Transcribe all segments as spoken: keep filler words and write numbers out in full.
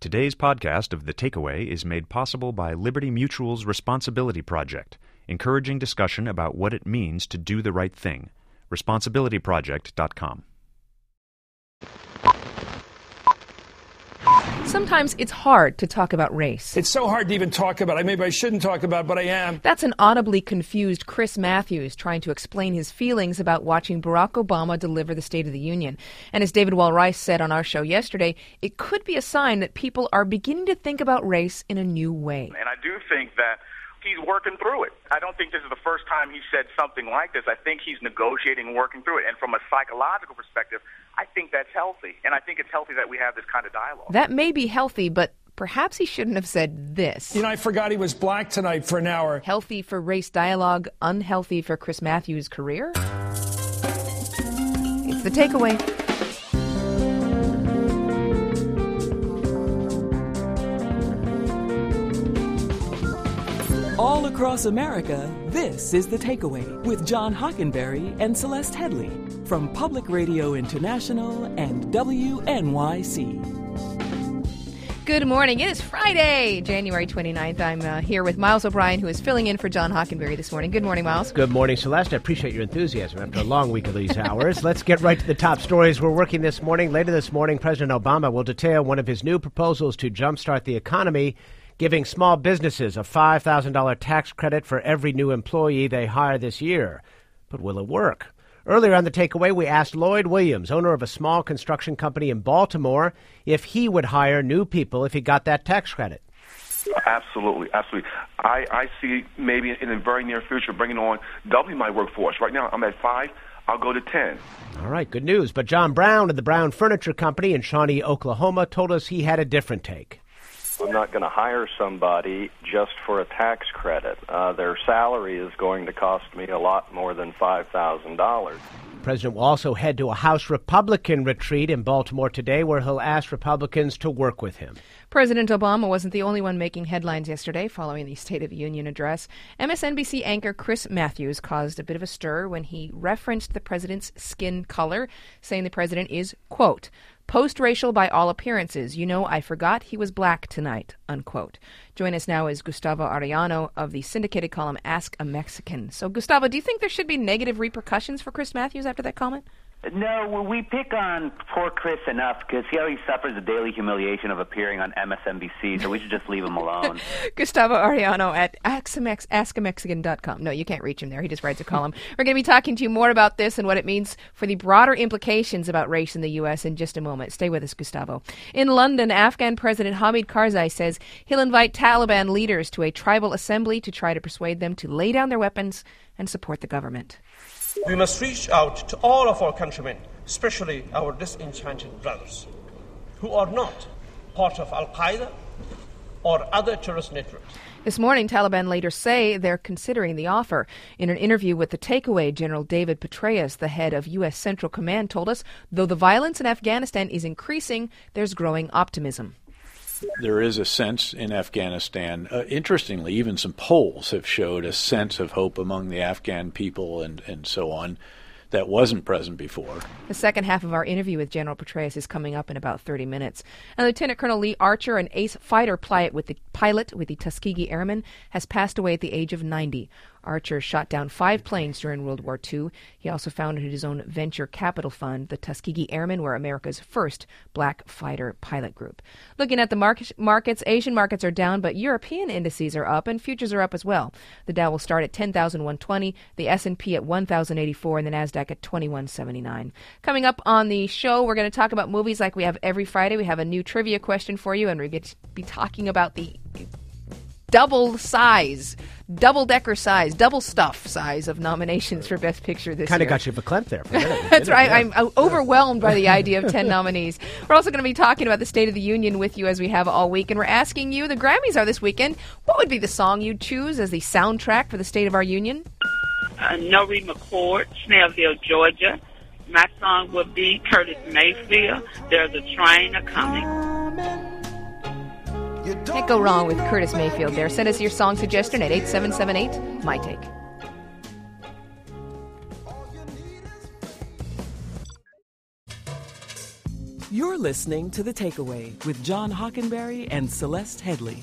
Today's podcast of The Takeaway is made possible by Liberty Mutual's Responsibility Project, encouraging discussion about what it means to do the right thing. responsibility project dot com. Sometimes it's hard to talk about race. It's so hard to even talk about it. Maybe I shouldn't talk about it, but I am. That's an audibly confused Chris Matthews trying to explain his feelings about watching Barack Obama deliver the State of the Union. And as David Wall-Rice said on our show yesterday, it could be a sign that people are beginning to think about race in a new way. And I do think that he's working through it. I don't think this is the first time he said something like this. I think he's negotiating and working through it. And from a psychological perspective, I think that's healthy. And I think it's healthy that we have this kind of dialogue. That may be healthy, but perhaps he shouldn't have said this. You know, I forgot he was black tonight for an hour. Healthy for race dialogue, unhealthy for Chris Matthews' career? It's The Takeaway. All across America, this is The Takeaway with John Hockenberry and Celeste Headley from Public Radio International and W N Y C. Good morning. It is Friday, January twenty-ninth. I'm uh, here with Miles O'Brien, who is filling in for John Hockenberry this morning. Good morning, Miles. Good morning, Celeste. I appreciate your enthusiasm after a long week of these hours. Let's get right to the top stories we're working this morning. Later this morning, President Obama will detail one of his new proposals to jumpstart the economy, giving small businesses a five thousand dollars tax credit for every new employee they hire this year. But will it work? Earlier on The Takeaway, we asked Lloyd Williams, owner of a small construction company in Baltimore, if he would hire new people if he got that tax credit. Absolutely, absolutely. I, I see maybe in the very near future bringing on doubling my workforce. Right now I'm at five. I'll go to ten. All right, good news. But John Brown of the Brown Furniture Company in Shawnee, Oklahoma, told us he had a different take. I'm not going to hire somebody just for a tax credit. Uh, their salary is going to cost me a lot more than five thousand dollars. The president will also head to a House Republican retreat in Baltimore today where he'll ask Republicans to work with him. President Obama wasn't the only one making headlines yesterday following the State of the Union address. M S N B C anchor Chris Matthews caused a bit of a stir when he referenced the president's skin color, saying the president is, quote, post-racial by all appearances. You know, I forgot he was black tonight, unquote. Join us now is Gustavo Arellano of the syndicated column Ask a Mexican. So, Gustavo, do you think there should be negative repercussions for Chris Matthews after that comment? No, well, we pick on poor Chris enough because he always suffers the daily humiliation of appearing on M S N B C, so we should just leave him alone. Gustavo Arellano at ask a mexican dot com. No, you can't reach him there. He just writes a column. We're going to be talking to you more about this and what it means for the broader implications about race in the U S in just a moment. Stay with us, Gustavo. In London, Afghan President Hamid Karzai says he'll invite Taliban leaders to a tribal assembly to try to persuade them to lay down their weapons and support the government. We must reach out to all of our countrymen, especially our disenchanted brothers, who are not part of Al-Qaeda or other terrorist networks. This morning, Taliban leaders say they're considering the offer. In an interview with The Takeaway, General David Petraeus, the head of U S Central Command, told us, though the violence in Afghanistan is increasing, there's growing optimism. There is a sense in Afghanistan, uh, interestingly, even some polls have showed a sense of hope among the Afghan people and, and so on that wasn't present before. The second half of our interview with General Petraeus is coming up in about thirty minutes. And Lieutenant Colonel Lee Archer, an ace fighter pilot with the pilot with the Tuskegee Airmen, has passed away at the age of ninety. Archer shot down five planes during World War Two. He also founded his own venture capital fund. The Tuskegee Airmen were America's first black fighter pilot group. Looking at the market, markets, Asian markets are down, but European indices are up, and futures are up as well. The Dow will start at ten thousand one hundred twenty, the S and P at one thousand eighty-four, and the NASDAQ at twenty-one seventy-nine. Coming up on the show, we're going to talk about movies like we have every Friday. We have a new trivia question for you, and we're going to be talking about the double size, double-decker size, double stuff size of nominations for Best Picture this Kinda year. Kind of got you verklempt there for a minute. That's right. Yeah. I'm, I'm overwhelmed by the idea of ten nominees. We're also going to be talking about the State of the Union with you as we have all week, and we're asking you, the Grammys are this weekend, what would be the song you'd choose as the soundtrack for the State of our Union? Uh, Norrie McCord, Snellville, Georgia. My song would be Curtis Mayfield, There's a Train A-Coming. Can't go wrong with Curtis Mayfield there. Send us your song suggestion at eight seven seven eight, my take. You're listening to The Takeaway with John Hockenberry and Celeste Headley.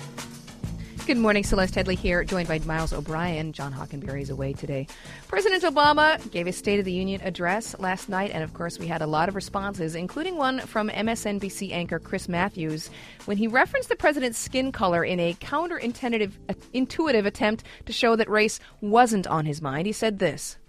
Good morning, Celeste Headley here, joined by Miles O'Brien. John Hockenberry is away today. President Obama gave his State of the Union address last night, and of course we had a lot of responses, including one from M S N B C anchor Chris Matthews, when he referenced the president's skin color in a counterintuitive intuitive attempt to show that race wasn't on his mind. He said this.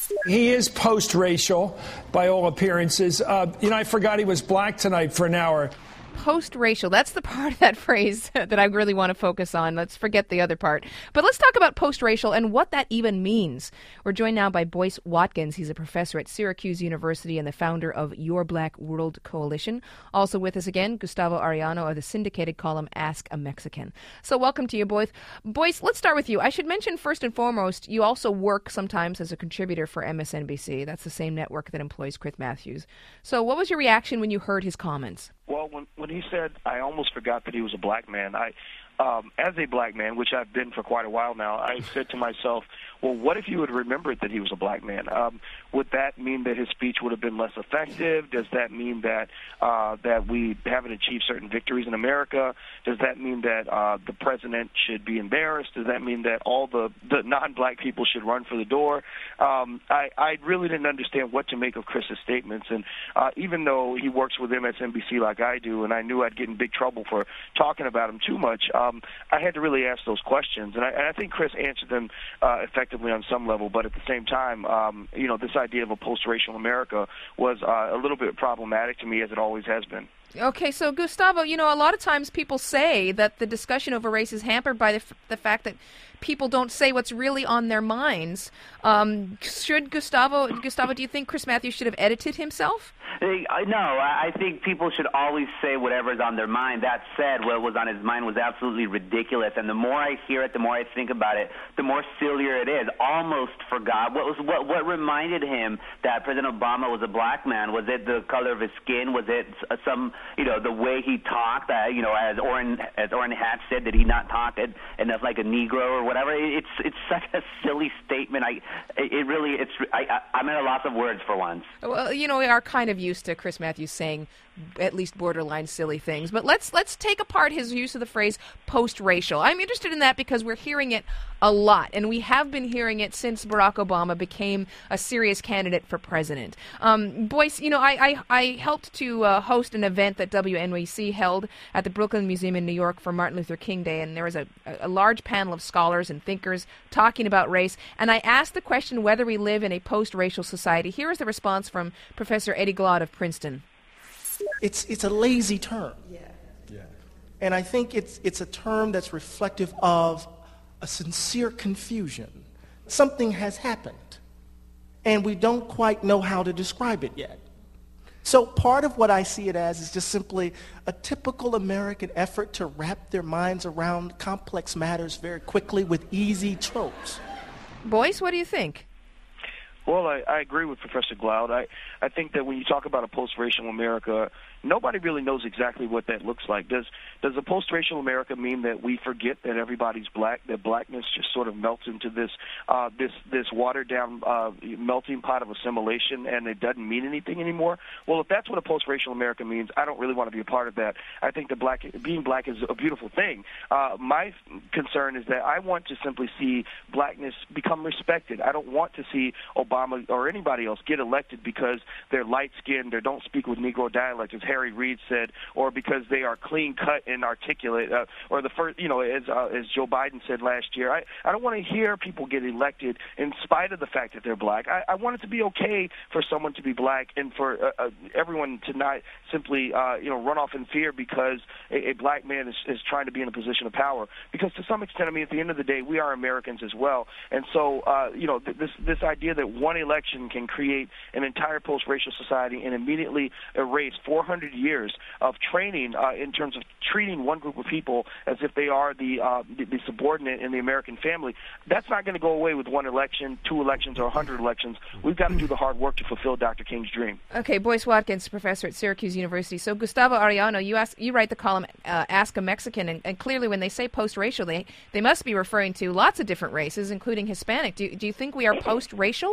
He is post-racial, by all appearances. Uh, you know, I forgot he was black tonight for an hour. Post-racial. That's the part of that phrase that I really want to focus on. Let's forget the other part. But let's talk about post-racial and what that even means. We're joined now by Boyce Watkins. He's a professor at Syracuse University and the founder of Your Black World Coalition. Also with us again, Gustavo Arellano of the syndicated column Ask a Mexican. So welcome to you, Boyce. Boyce, let's start with you. I should mention first and foremost, you also work sometimes as a contributor for M S N B C. That's the same network that employs Chris Matthews. So what was your reaction when you heard his comments? Well, when when he said, I almost forgot that he was a black man, I, um, as a black man, which I've been for quite a while now, I said to myself, well, what if you had remembered that he was a black man? Um, would that mean that his speech would have been less effective? Does that mean that uh, that we haven't achieved certain victories in America? Does that mean that uh, the president should be embarrassed? Does that mean that all the, the non-black people should run for the door? Um, I, I really didn't understand what to make of Chris's statements. And uh, even though he works with M S N B C like I do, and I knew I'd get in big trouble for talking about him too much, um, I had to really ask those questions. And I, and I think Chris answered them uh, effectively on some level, but at the same time, um, you know, this idea of a post-racial America was uh, a little bit problematic to me, as it always has been. Okay, so Gustavo, you know, a lot of times people say that the discussion over race is hampered by the, f- the fact that people don't say what's really on their minds. Um, should Gustavo, Gustavo, do you think Chris Matthews should have edited himself? No, I think people should always say whatever's on their mind. That said, what was on his mind was absolutely ridiculous, and the more I hear it, the more I think about it, the more sillier it is. Almost forgot. What was what, what reminded him that President Obama was a black man? Was it the color of his skin? Was it some, you know, the way he talked? That, you know, as Orrin as Orrin Hatch said, did he not talk enough like a Negro or whatever? It's it's such a silly statement. I it really it's I, I I'm at a loss of words for once. Well, you know, we are kind of used to Chris Matthews saying at least borderline silly things. But let's let's take apart his use of the phrase post-racial. I'm interested in that because we're hearing it a lot, and we have been hearing it since Barack Obama became a serious candidate for president. Um, Boyce, you know, I, I, I helped to uh, host an event that W N Y C held at the Brooklyn Museum in New York for Martin Luther King Day, and there was a, a large panel of scholars and thinkers talking about race, and I asked the question whether we live in a post-racial society. Here is the response from Professor Eddie Glaude of Princeton. It's it's a lazy term. Yeah. Yeah. And I think it's it's a term that's reflective of a sincere confusion. Something has happened, and we don't quite know how to describe it yet. So part of what I see it as is just simply a typical American effort to wrap their minds around complex matters very quickly with easy tropes. Boyce, what do you think? Well, I, I agree with Professor Glaude. I, I think that when you talk about a post-racial America, nobody really knows exactly what that looks like. Does does a post-racial America mean that we forget that everybody's black, that blackness just sort of melts into this uh, this this watered-down uh, melting pot of assimilation and it doesn't mean anything anymore? Well, if that's what a post-racial America means, I don't really want to be a part of that. I think that black being black is a beautiful thing. Uh, my concern is that I want to simply see blackness become respected. I don't want to see Obama or anybody else get elected because they're light-skinned or don't speak with Negro dialect, as Harry Reid said, or because they are clean-cut and articulate, uh, or the first, you know, as uh, as Joe Biden said last year. I, I don't want to hear people get elected in spite of the fact that they're black. I, I want it to be okay for someone to be black and for uh, uh, everyone to not simply, uh, you know, run off in fear because a, a black man is, is trying to be in a position of power. Because to some extent, I mean, at the end of the day, we are Americans as well. And so, uh, you know, th- this this idea that one election can create an entire post-racial society and immediately erase four hundred years of training uh, in terms of treating one group of people as if they are the, uh, the, the subordinate in the American family, that's not going to go away with one election, two elections, or one hundred elections. We've got to do the hard work to fulfill Doctor King's dream. Okay, Boyce Watkins, professor at Syracuse University. So, Gustavo Arellano, you ask, you write the column uh, Ask a Mexican, and, and clearly when they say post-racial, they, they must be referring to lots of different races, including Hispanic. Do, do you think we are post-racial?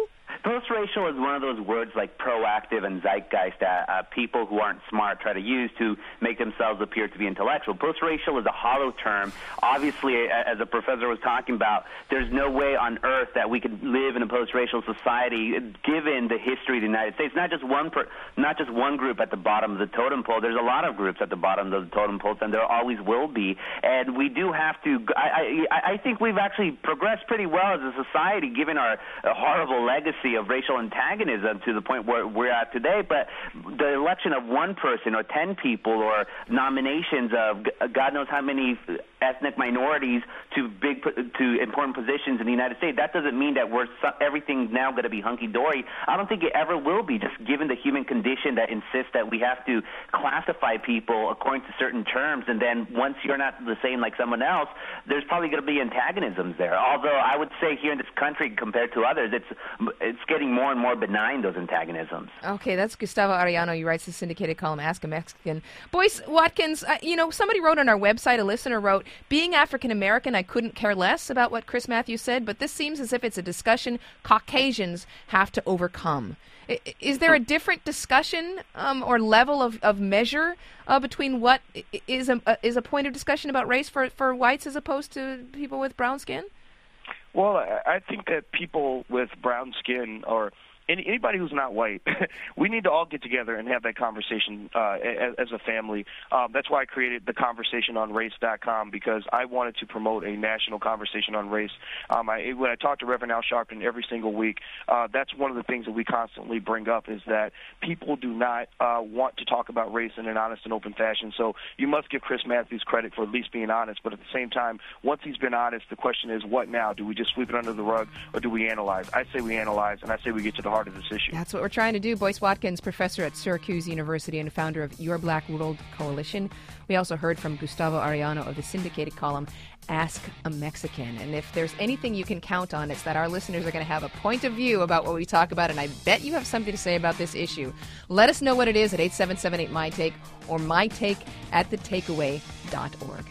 Post-racial is one of those words like proactive and zeitgeist that uh, people who aren't smart try to use to make themselves appear to be intellectual. Post-racial is a hollow term. Obviously, as a professor was talking about, there's no way on earth that we could live in a post-racial society given the history of the United States. Not just one per, not just one group at the bottom of the totem pole. There's a lot of groups at the bottom of the totem pole, and there always will be. And we do have to – I, I, I think we've actually progressed pretty well as a society given our horrible legacy of racial antagonism to the point where we're at today. But the election of one person or ten people or nominations of God knows how many ethnic minorities to big to important positions in the United States, that doesn't mean that we're everything's now going to be hunky-dory. I don't think it ever will be, just given the human condition that insists that we have to classify people according to certain terms, and then once you're not the same like someone else, there's probably going to be antagonisms there. Although I would say here in this country compared to others, it's it's getting more and more benign, those antagonisms. Okay, that's Gustavo Arellano. He writes the syndicated column Ask a Mexican. Boyce Watkins, uh, you know, somebody wrote on our website, a listener wrote, being African-American, I couldn't care less about what Chris Matthews said, but this seems as if it's a discussion Caucasians have to overcome. I, is there a different discussion um, or level of, of measure uh, between what is a, uh, is a point of discussion about race for, for whites as opposed to people with brown skin? Well, I think that people with brown skin or Any, anybody who's not white, we need to all get together and have that conversation uh, as, as a family. Um, that's why I created the conversation on race dot com, because I wanted to promote a national conversation on race. Um, I, when I talk to Reverend Al Sharpton every single week, uh, that's one of the things that we constantly bring up is that people do not uh, want to talk about race in an honest and open fashion. So you must give Chris Matthews credit for at least being honest. But at the same time, once he's been honest, the question is, what now? Do we just sweep it under the rug, or do we analyze? I say we analyze, and I say we get to the heart of this issue. That's what we're trying to do. Boyce Watkins, professor at Syracuse University and founder of Your Black World Coalition. We also heard from Gustavo Arellano of the syndicated column Ask a Mexican. And if there's anything you can count on, it's that our listeners are going to have a point of view about what we talk about, and I bet you have something to say about this issue. Let us know what it is at eight seven seven eight, M Y Take or mytake at the takeaway dot org.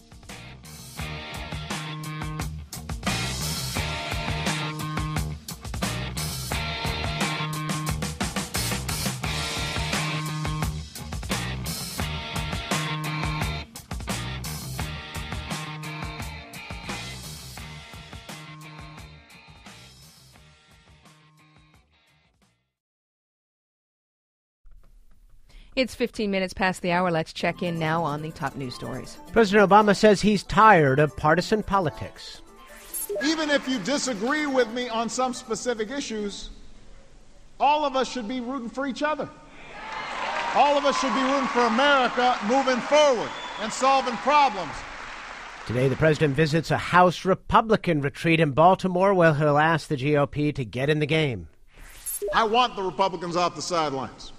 It's fifteen minutes past the hour. Let's check in now on the top news stories. President Obama says he's tired of partisan politics. Even if you disagree with me on some specific issues, all of us should be rooting for each other. All of us should be rooting for America moving forward and solving problems. Today, the president visits a House Republican retreat in Baltimore where he'll ask the G O P to get in the game. I want the Republicans off the sidelines.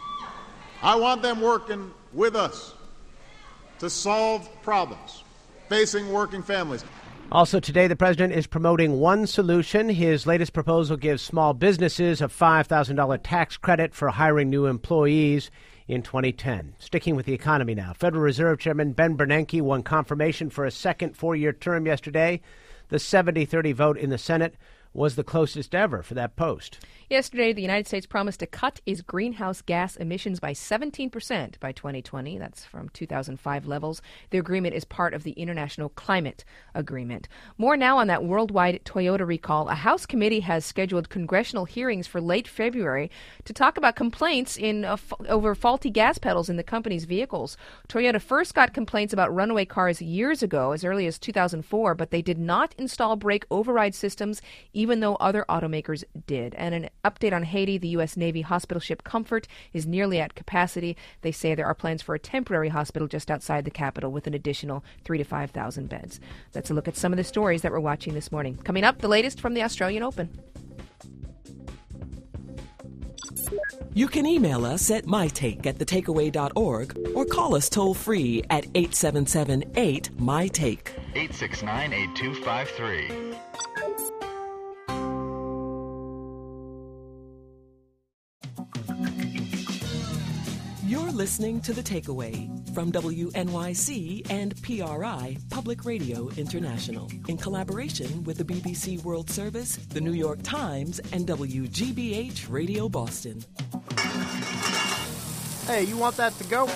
I want them working with us to solve problems facing working families. Also today, the president is promoting one solution. His latest proposal gives small businesses a five thousand dollars tax credit for hiring new employees in twenty ten. Sticking with the economy now, Federal Reserve Chairman Ben Bernanke won confirmation for a second four-year term yesterday. The seventy thirty vote in the Senate was the closest ever for that post. Yesterday, the United States promised to cut its greenhouse gas emissions by seventeen percent by twenty twenty. That's from two thousand five levels. The agreement is part of the International Climate Agreement. More now on that worldwide Toyota recall. A House committee has scheduled congressional hearings for late February to talk about complaints in uh, f- over faulty gas pedals in the company's vehicles. Toyota first got complaints about runaway cars years ago, as early as two thousand four, but they did not install brake override systems, even though other automakers did. And an update on Haiti, the U S Navy hospital ship Comfort is nearly at capacity. They say there are plans for a temporary hospital just outside the capital with an additional three to five thousand beds. That's a look at some of the stories that we're watching this morning. Coming up, the latest from the Australian Open. You can email us at mytake at the takeaway dot org or call us toll free at eight seven seven eight, M Y take. eight six nine, eight two five three. You're listening to The Takeaway from W N Y C and P R I, Public Radio International, in collaboration with the B B C World Service, the New York Times, and W G B H Radio Boston. Hey, you want that to go?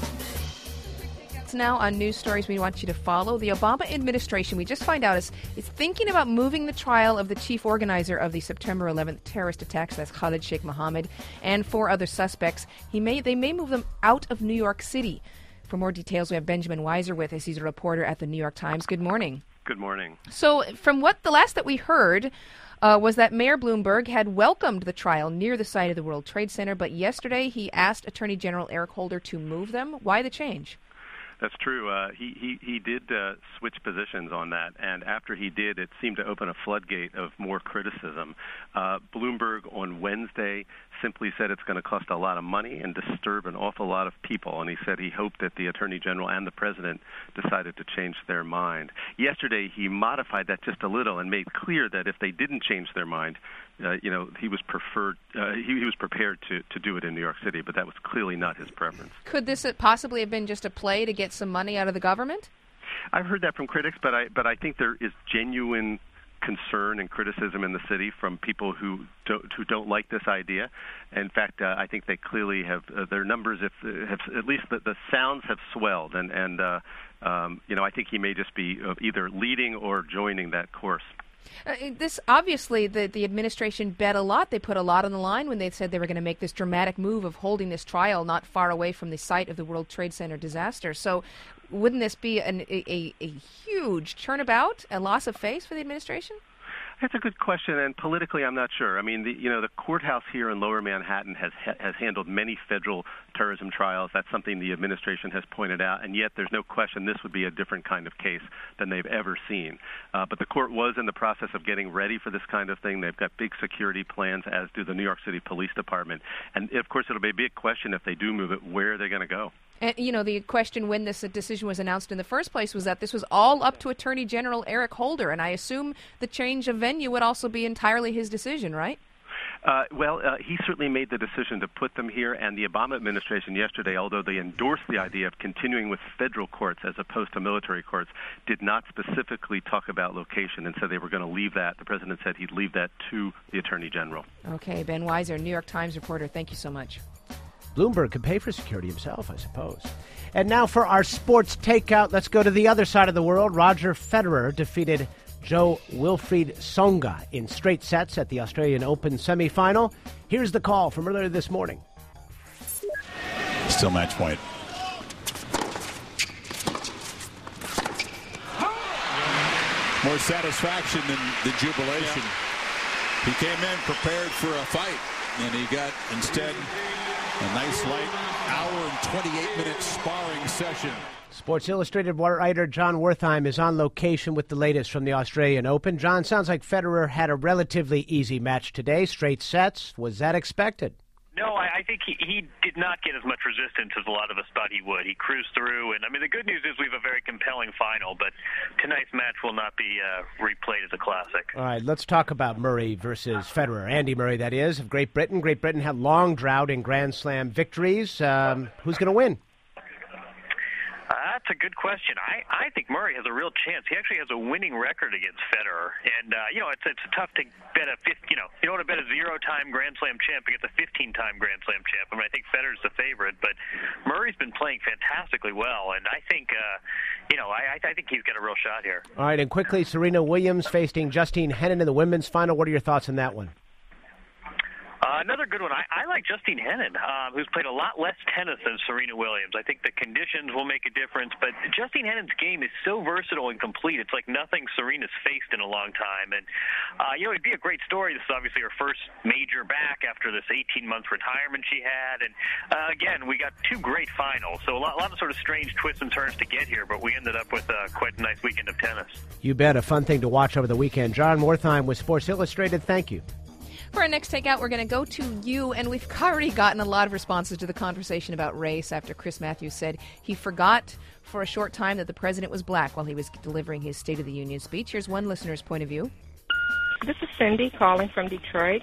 Now on news stories we want you to follow. The Obama administration, we just find out, is, is thinking about moving the trial of the chief organizer of the September eleventh terrorist attacks, that's Khalid Sheikh Mohammed, and four other suspects. He may They may move them out of New York City. For more details, we have Benjamin Weiser with us. He's a reporter at the New York Times. Good morning. Good morning. So from what the last that we heard uh, was that Mayor Bloomberg had welcomed the trial near the site of the World Trade Center, but yesterday he asked Attorney General Eric Holder to move them. Why the change? That's true. Uh, he, he, he did uh, switch positions on that, and after he did, it seemed to open a floodgate of more criticism. Uh, Bloomberg on Wednesday simply said it's going to cost a lot of money and disturb an awful lot of people, and he said he hoped that the Attorney General and the President decided to change their mind. Yesterday, he modified that just a little and made clear that if they didn't change their mind, Uh, you know, he was preferred. Uh, he, he was prepared to, to do it in New York City, but that was clearly not his preference. Could this possibly have been just a play to get some money out of the government? I've heard that from critics, but I but I think there is genuine concern and criticism in the city from people who don't who don't like this idea. In fact, uh, I think they clearly have uh, their numbers. If uh, have at least the, the sounds have swelled, and and uh, um, you know, I think he may just be uh, either leading or joining that course. Uh, this obviously the the administration bet a lot. They put a lot on the line when they said they were going to make this dramatic move of holding this trial not far away from the site of the World Trade Center disaster. So, wouldn't this be an, a, a huge turnabout, a loss of face for the administration? That's a good question, and politically, I'm not sure. I mean, the, you know, the courthouse here in Lower Manhattan has has handled many federal terrorism trials. That's something the administration has pointed out, and yet there's no question this would be a different kind of case than they've ever seen. Uh, but the court was in the process of getting ready for this kind of thing. They've got big security plans, as do the New York City Police Department. And, of course, it'll be a big question if they do move it, where are they going to go? And, you know, the question when this decision was announced in the first place was that this was all up to Attorney General Eric Holder, and I assume the change of venue would also be entirely his decision, right? Uh, well, uh, he certainly made the decision to put them here, and the Obama administration yesterday, although they endorsed the idea of continuing with federal courts as opposed to military courts, did not specifically talk about location and said they were going to leave that. The president said he'd leave that to the Attorney General. Okay, Ben Weiser, New York Times reporter, thank you so much. Bloomberg could pay for security himself, I suppose. And now for our sports takeout, let's go to the other side of the world. Roger Federer defeated Joe Wilfried Tsonga in straight sets at the Australian Open semifinal. Here's the call from earlier this morning. Still match point. More satisfaction than the jubilation. He came in prepared for a fight, and he got, instead, a nice light hour and twenty-eight minute sparring session. Sports Illustrated writer John Wertheim is on location with the latest from the Australian Open. John, sounds like Federer had a relatively easy match today, straight sets. Was that expected? No, I, I think he, he did not get as much resistance as a lot of us thought he would. He cruised through, and I mean, the good news is we have a very compelling final, but tonight's match will not be uh, replayed as a classic. All right, let's talk about Murray versus Federer. Andy Murray, that is, of Great Britain. Great Britain had long drought in Grand Slam victories. Um, who's going to win? Uh, that's a good question. I, I think Murray has a real chance. He actually has a winning record against Federer, and uh, you know it's it's tough to bet a fifth, you know you don't want to bet a zero-time Grand Slam champ against a fifteen-time Grand Slam champ. I mean, I think Federer's the favorite, but Murray's been playing fantastically well, and I think uh, you know I I think he's got a real shot here. All right, and quickly, Serena Williams facing Justine Henin in the women's final. What are your thoughts on that one? Uh, another good one. I, I like Justine Henin, uh, who's played a lot less tennis than Serena Williams. I think the conditions will make a difference, but Justine Henin's game is so versatile and complete. It's like nothing Serena's faced in a long time. And, uh, you know, it'd be a great story. This is obviously her first major back after this eighteen-month retirement she had. And, uh, again, we got two great finals. So a lot, a lot of sort of strange twists and turns to get here, but we ended up with uh, quite a nice weekend of tennis. You bet. A fun thing to watch over the weekend. John Wertheim with Sports Illustrated. Thank you. For our next takeout, we're going to go to you, and we've already gotten a lot of responses to the conversation about race after Chris Matthews said he forgot for a short time that the president was black while he was delivering his State of the Union speech. Here's one listener's point of view. This is Cindy calling from Detroit.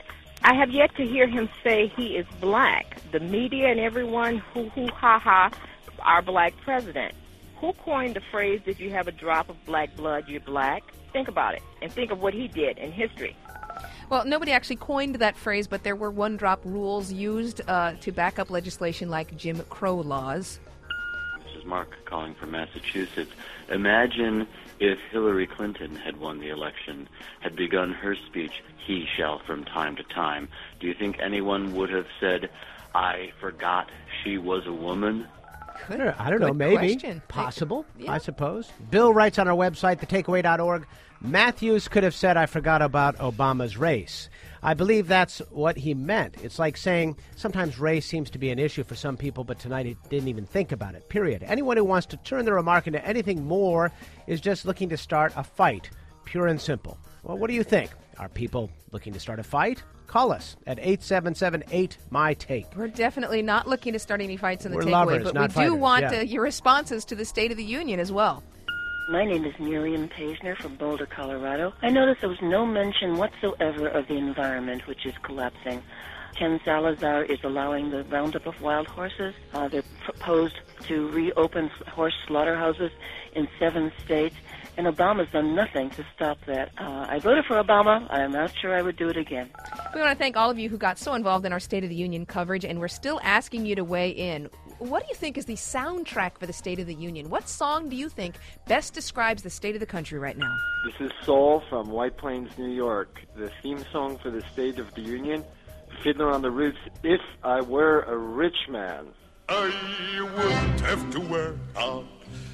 I have yet to hear him say he is black. The media and everyone, hoo hoo ha ha, our black president. Who coined the phrase, if you have a drop of black blood, you're black? Think about it, and think of what he did in history. Well, nobody actually coined that phrase, but there were one-drop rules used uh, to back up legislation like Jim Crow laws. This is Mark calling from Massachusetts. Imagine if Hillary Clinton had won the election, had begun her speech, "He shall from time to time." Do you think anyone would have said, "I forgot she was a woman"? I don't, I don't know, maybe. Question. Possible, yeah. I suppose. Bill writes on our website, the takeaway dot org, Matthews could have said, "I forgot about Obama's race." I believe that's what he meant. It's like saying sometimes race seems to be an issue for some people, but tonight he didn't even think about it, period. Anyone who wants to turn the remark into anything more is just looking to start a fight, pure and simple. Well, what do you think? Are people looking to start a fight? Call us at eight seven seven eight, M Y Take. We're definitely not looking to start any fights in the We're takeaway, lovers, but not we fighters, do want yeah. uh, your responses to the State of the Union as well. My name is Miriam Paisner from Boulder, Colorado. I noticed there was no mention whatsoever of the environment, which is collapsing. Ken Salazar is allowing the roundup of wild horses. Uh, they're proposed to reopen horse slaughterhouses in seven states, and Obama's done nothing to stop that. Uh, I voted for Obama. I'm not sure I would do it again. We want to thank all of you who got so involved in our State of the Union coverage, and we're still asking you to weigh in. What do you think is the soundtrack for the State of the Union? What song do you think best describes the state of the country right now? This is Soul from White Plains, New York. The theme song for the State of the Union, Fiddler on the Roots, If I Were a Rich Man. I wouldn't have to work out.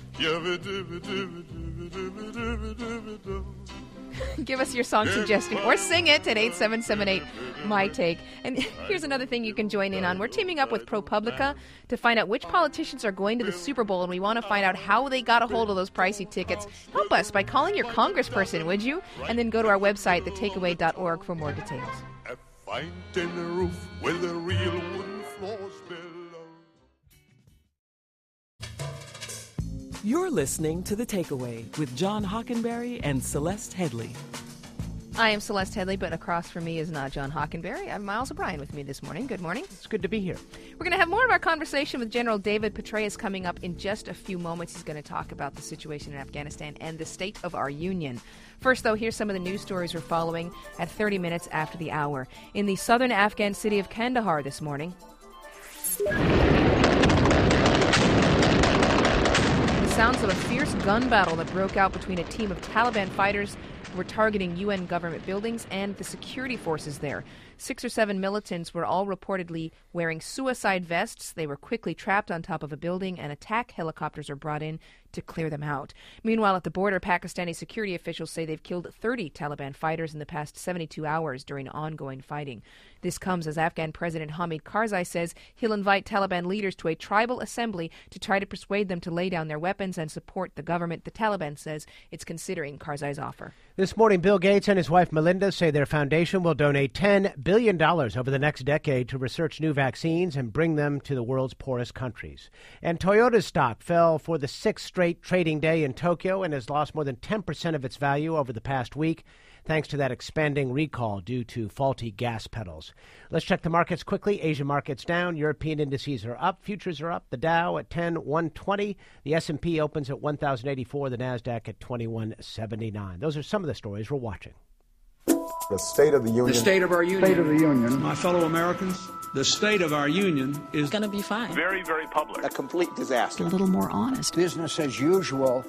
Give us your song suggestion or sing it at eight seven seven eight, M Y Take. And here's another thing you can join in on. We're teaming up with ProPublica to find out which politicians are going to the Super Bowl, and we want to find out how they got a hold of those pricey tickets. Help us by calling your congressperson, would you? And then go to our website, the takeaway dot org, for more details. A fine tin roof with a real wooden floors below. You're listening to The Takeaway with John Hockenberry and Celeste Headley. I am Celeste Headley, but across from me is not John Hockenberry. I have Miles O'Brien with me this morning. Good morning. It's good to be here. We're going to have more of our conversation with General David Petraeus coming up in just a few moments. He's going to talk about the situation in Afghanistan and the state of our union. First, though, here's some of the news stories we're following at thirty minutes after the hour. In the southern Afghan city of Kandahar this morning, sounds of a fierce gun battle that broke out between a team of Taliban fighters who were targeting U N government buildings and the security forces there. Six or seven militants were all reportedly wearing suicide vests. They were quickly trapped on top of a building, and attack helicopters were brought in to clear them out. Meanwhile, at the border, Pakistani security officials say they've killed thirty Taliban fighters in the past seventy-two hours during ongoing fighting. This comes as Afghan President Hamid Karzai says he'll invite Taliban leaders to a tribal assembly to try to persuade them to lay down their weapons and support the government. The Taliban says it's considering Karzai's offer. This morning, Bill Gates and his wife Melinda say their foundation will donate ten billion dollars over the next decade to research new vaccines and bring them to the world's poorest countries. And Toyota's stock fell for the sixth straight trading day in Tokyo and has lost more than ten percent of its value over the past week, thanks to that expanding recall due to faulty gas pedals. Let's check the markets quickly. Asian markets down. European indices are up. Futures are up. The Dow at ten one twenty. The S and P opens at one thousand eighty-four. The NASDAQ at twenty-one seventy-nine. Those are some of the stories we're watching. The State of the Union. The State of our Union. State of the Union. My fellow Americans, the state of our union is going to be fine. Very, very public. A complete disaster. A little more honest. Business as usual.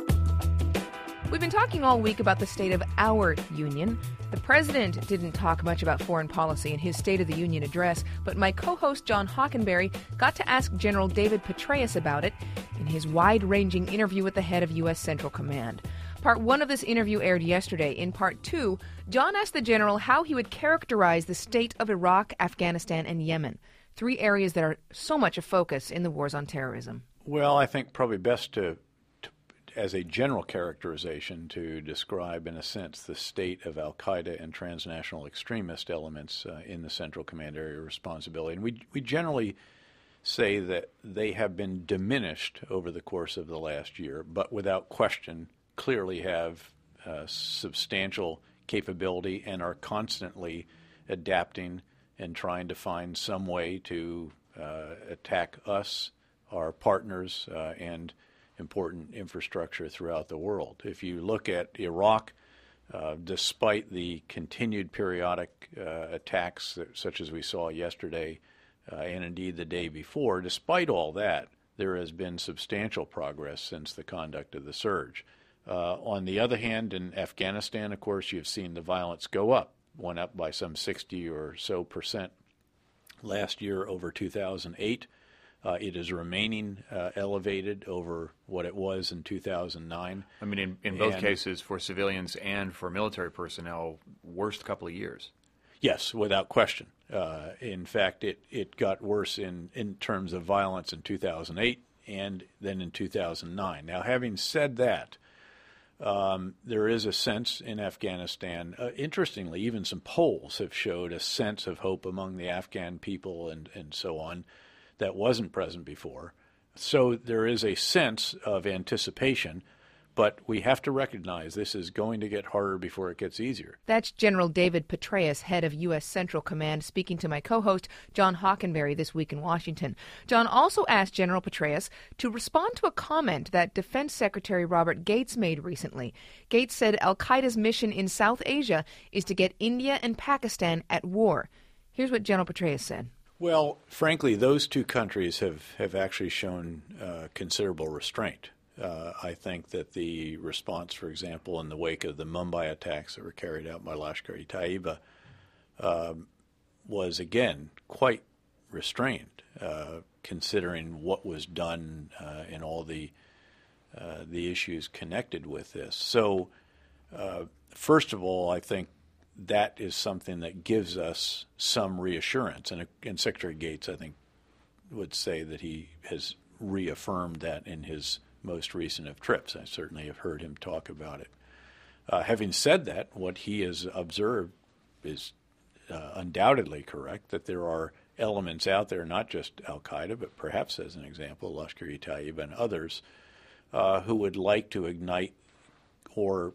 We've been talking all week about the state of our union. The president didn't talk much about foreign policy in his State of the Union address, but my co-host John Hockenberry got to ask General David Petraeus about it in his wide-ranging interview with the head of U S Central Command. Part one of this interview aired yesterday. In part two, John asked the general how he would characterize the state of Iraq, Afghanistan, and Yemen, three areas that are so much a focus in the wars on terrorism. Well, I think probably best to as a general characterization to describe, in a sense, the state of al-Qaeda and transnational extremist elements uh, in the Central Command area of responsibility. And we we generally say that they have been diminished over the course of the last year, but without question clearly have uh, substantial capability and are constantly adapting and trying to find some way to uh, attack us, our partners, uh, and important infrastructure throughout the world. If you look at Iraq, uh, despite the continued periodic uh, attacks that, such as we saw yesterday uh, and indeed the day before, despite all that, there has been substantial progress since the conduct of the surge. Uh, on the other hand, in Afghanistan, of course, you've seen the violence go up, went up by some sixty or so percent last year over two thousand eight. Uh, it is remaining uh, elevated over what it was in two thousand nine. I mean, in, in both and, cases, for civilians and for military personnel, worst couple of years. Yes, without question. Uh, in fact, it, it got worse in, in terms of violence in two thousand eight and then in two thousand nine. Now, having said that, um, there is a sense in Afghanistan, uh, interestingly, even some polls have showed a sense of hope among the Afghan people and, and so on that wasn't present before. So there is a sense of anticipation, but we have to recognize this is going to get harder before it gets easier. That's General David Petraeus, head of U S. Central Command, speaking to my co-host John Hockenberry this week in Washington. John also asked General Petraeus to respond to a comment that Defense Secretary Robert Gates made recently. Gates said al-Qaeda's mission in South Asia is to get India and Pakistan at war. Here's what General Petraeus said. Well, frankly, those two countries have, have actually shown uh, considerable restraint. Uh, I think that the response, for example, in the wake of the Mumbai attacks that were carried out by Lashkar-e-Taiba um, was, again, quite restrained, uh, considering what was done uh, and all the uh, the issues connected with this. So, uh, first of all, I think that is something that gives us some reassurance. And, and Secretary Gates, I think, would say that he has reaffirmed that in his most recent of trips. I certainly have heard him talk about it. Uh, having said that, what he has observed is uh, undoubtedly correct, that there are elements out there, not just al-Qaeda, but perhaps, as an example, Lashkar-e-Taiba and others, uh, who would like to ignite or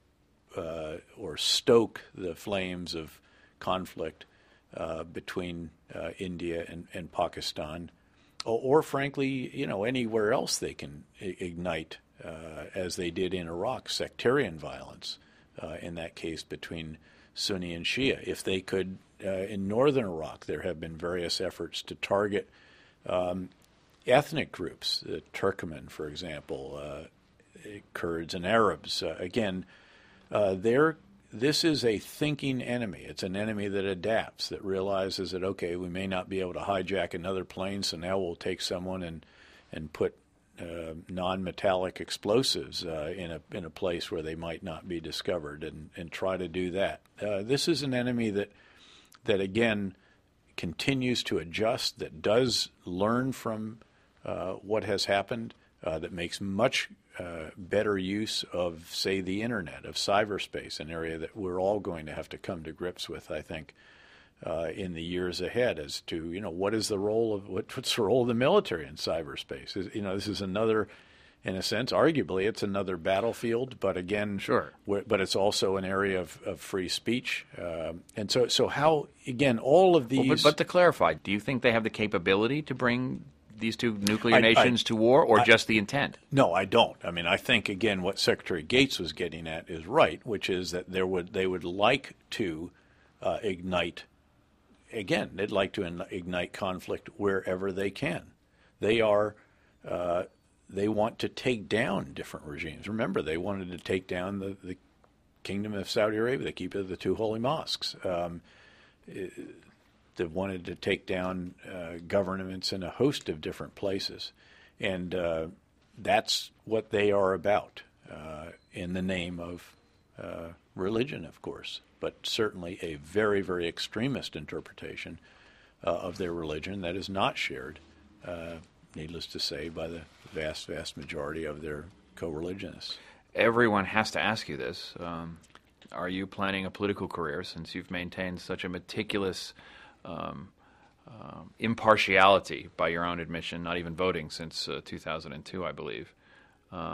Uh, or stoke the flames of conflict uh, between uh, India and, and Pakistan, or, or frankly, you know, anywhere else they can I- ignite, uh, as they did in Iraq, sectarian violence, uh, in that case between Sunni and Shia. If they could, uh, in northern Iraq, there have been various efforts to target um, ethnic groups, the Turkmen, for example, uh, Kurds and Arabs. Uh, again, Uh, there, this is a thinking enemy. It's an enemy that adapts, that realizes that, okay, we may not be able to hijack another plane, so now we'll take someone and and put uh, non-metallic explosives uh, in a in a place where they might not be discovered, and, and try to do that. Uh, this is an enemy that that again continues to adjust, that does learn from uh, what has happened, uh, that makes much Uh, better use of, say, the Internet, of cyberspace, an area that we're all going to have to come to grips with, I think, uh, in the years ahead, as to, you know, what is the role of, what, what's the role of the military in cyberspace? Is, you know, this is another, in a sense, arguably, it's another battlefield, but again, sure, but it's also an area of, of free speech. Um, and so, so how, again, all of these... Well, but, but to clarify, do you think they have the capability to bring these two nuclear I, nations I, to war, or I, just the intent? No, I don't. I mean, I think, again, what Secretary Gates was getting at is right, which is that there would they would like to uh, ignite, again, they'd like to in, ignite conflict wherever they can. They are, uh, they want to take down different regimes. Remember, they wanted to take down the, the Kingdom of Saudi Arabia, the keeper of the two holy mosques. Um, it, They've wanted to take down uh, governments in a host of different places. And uh, that's what they are about, uh, in the name of uh, religion, of course, but certainly a very, very extremist interpretation uh, of their religion that is not shared, uh, needless to say, by the vast, vast majority of their co-religionists. Everyone has to ask you this. Um, are you planning a political career, since you've maintained such a meticulous Um, um, impartiality, by your own admission, not even voting since uh, two thousand two, I believe? Um,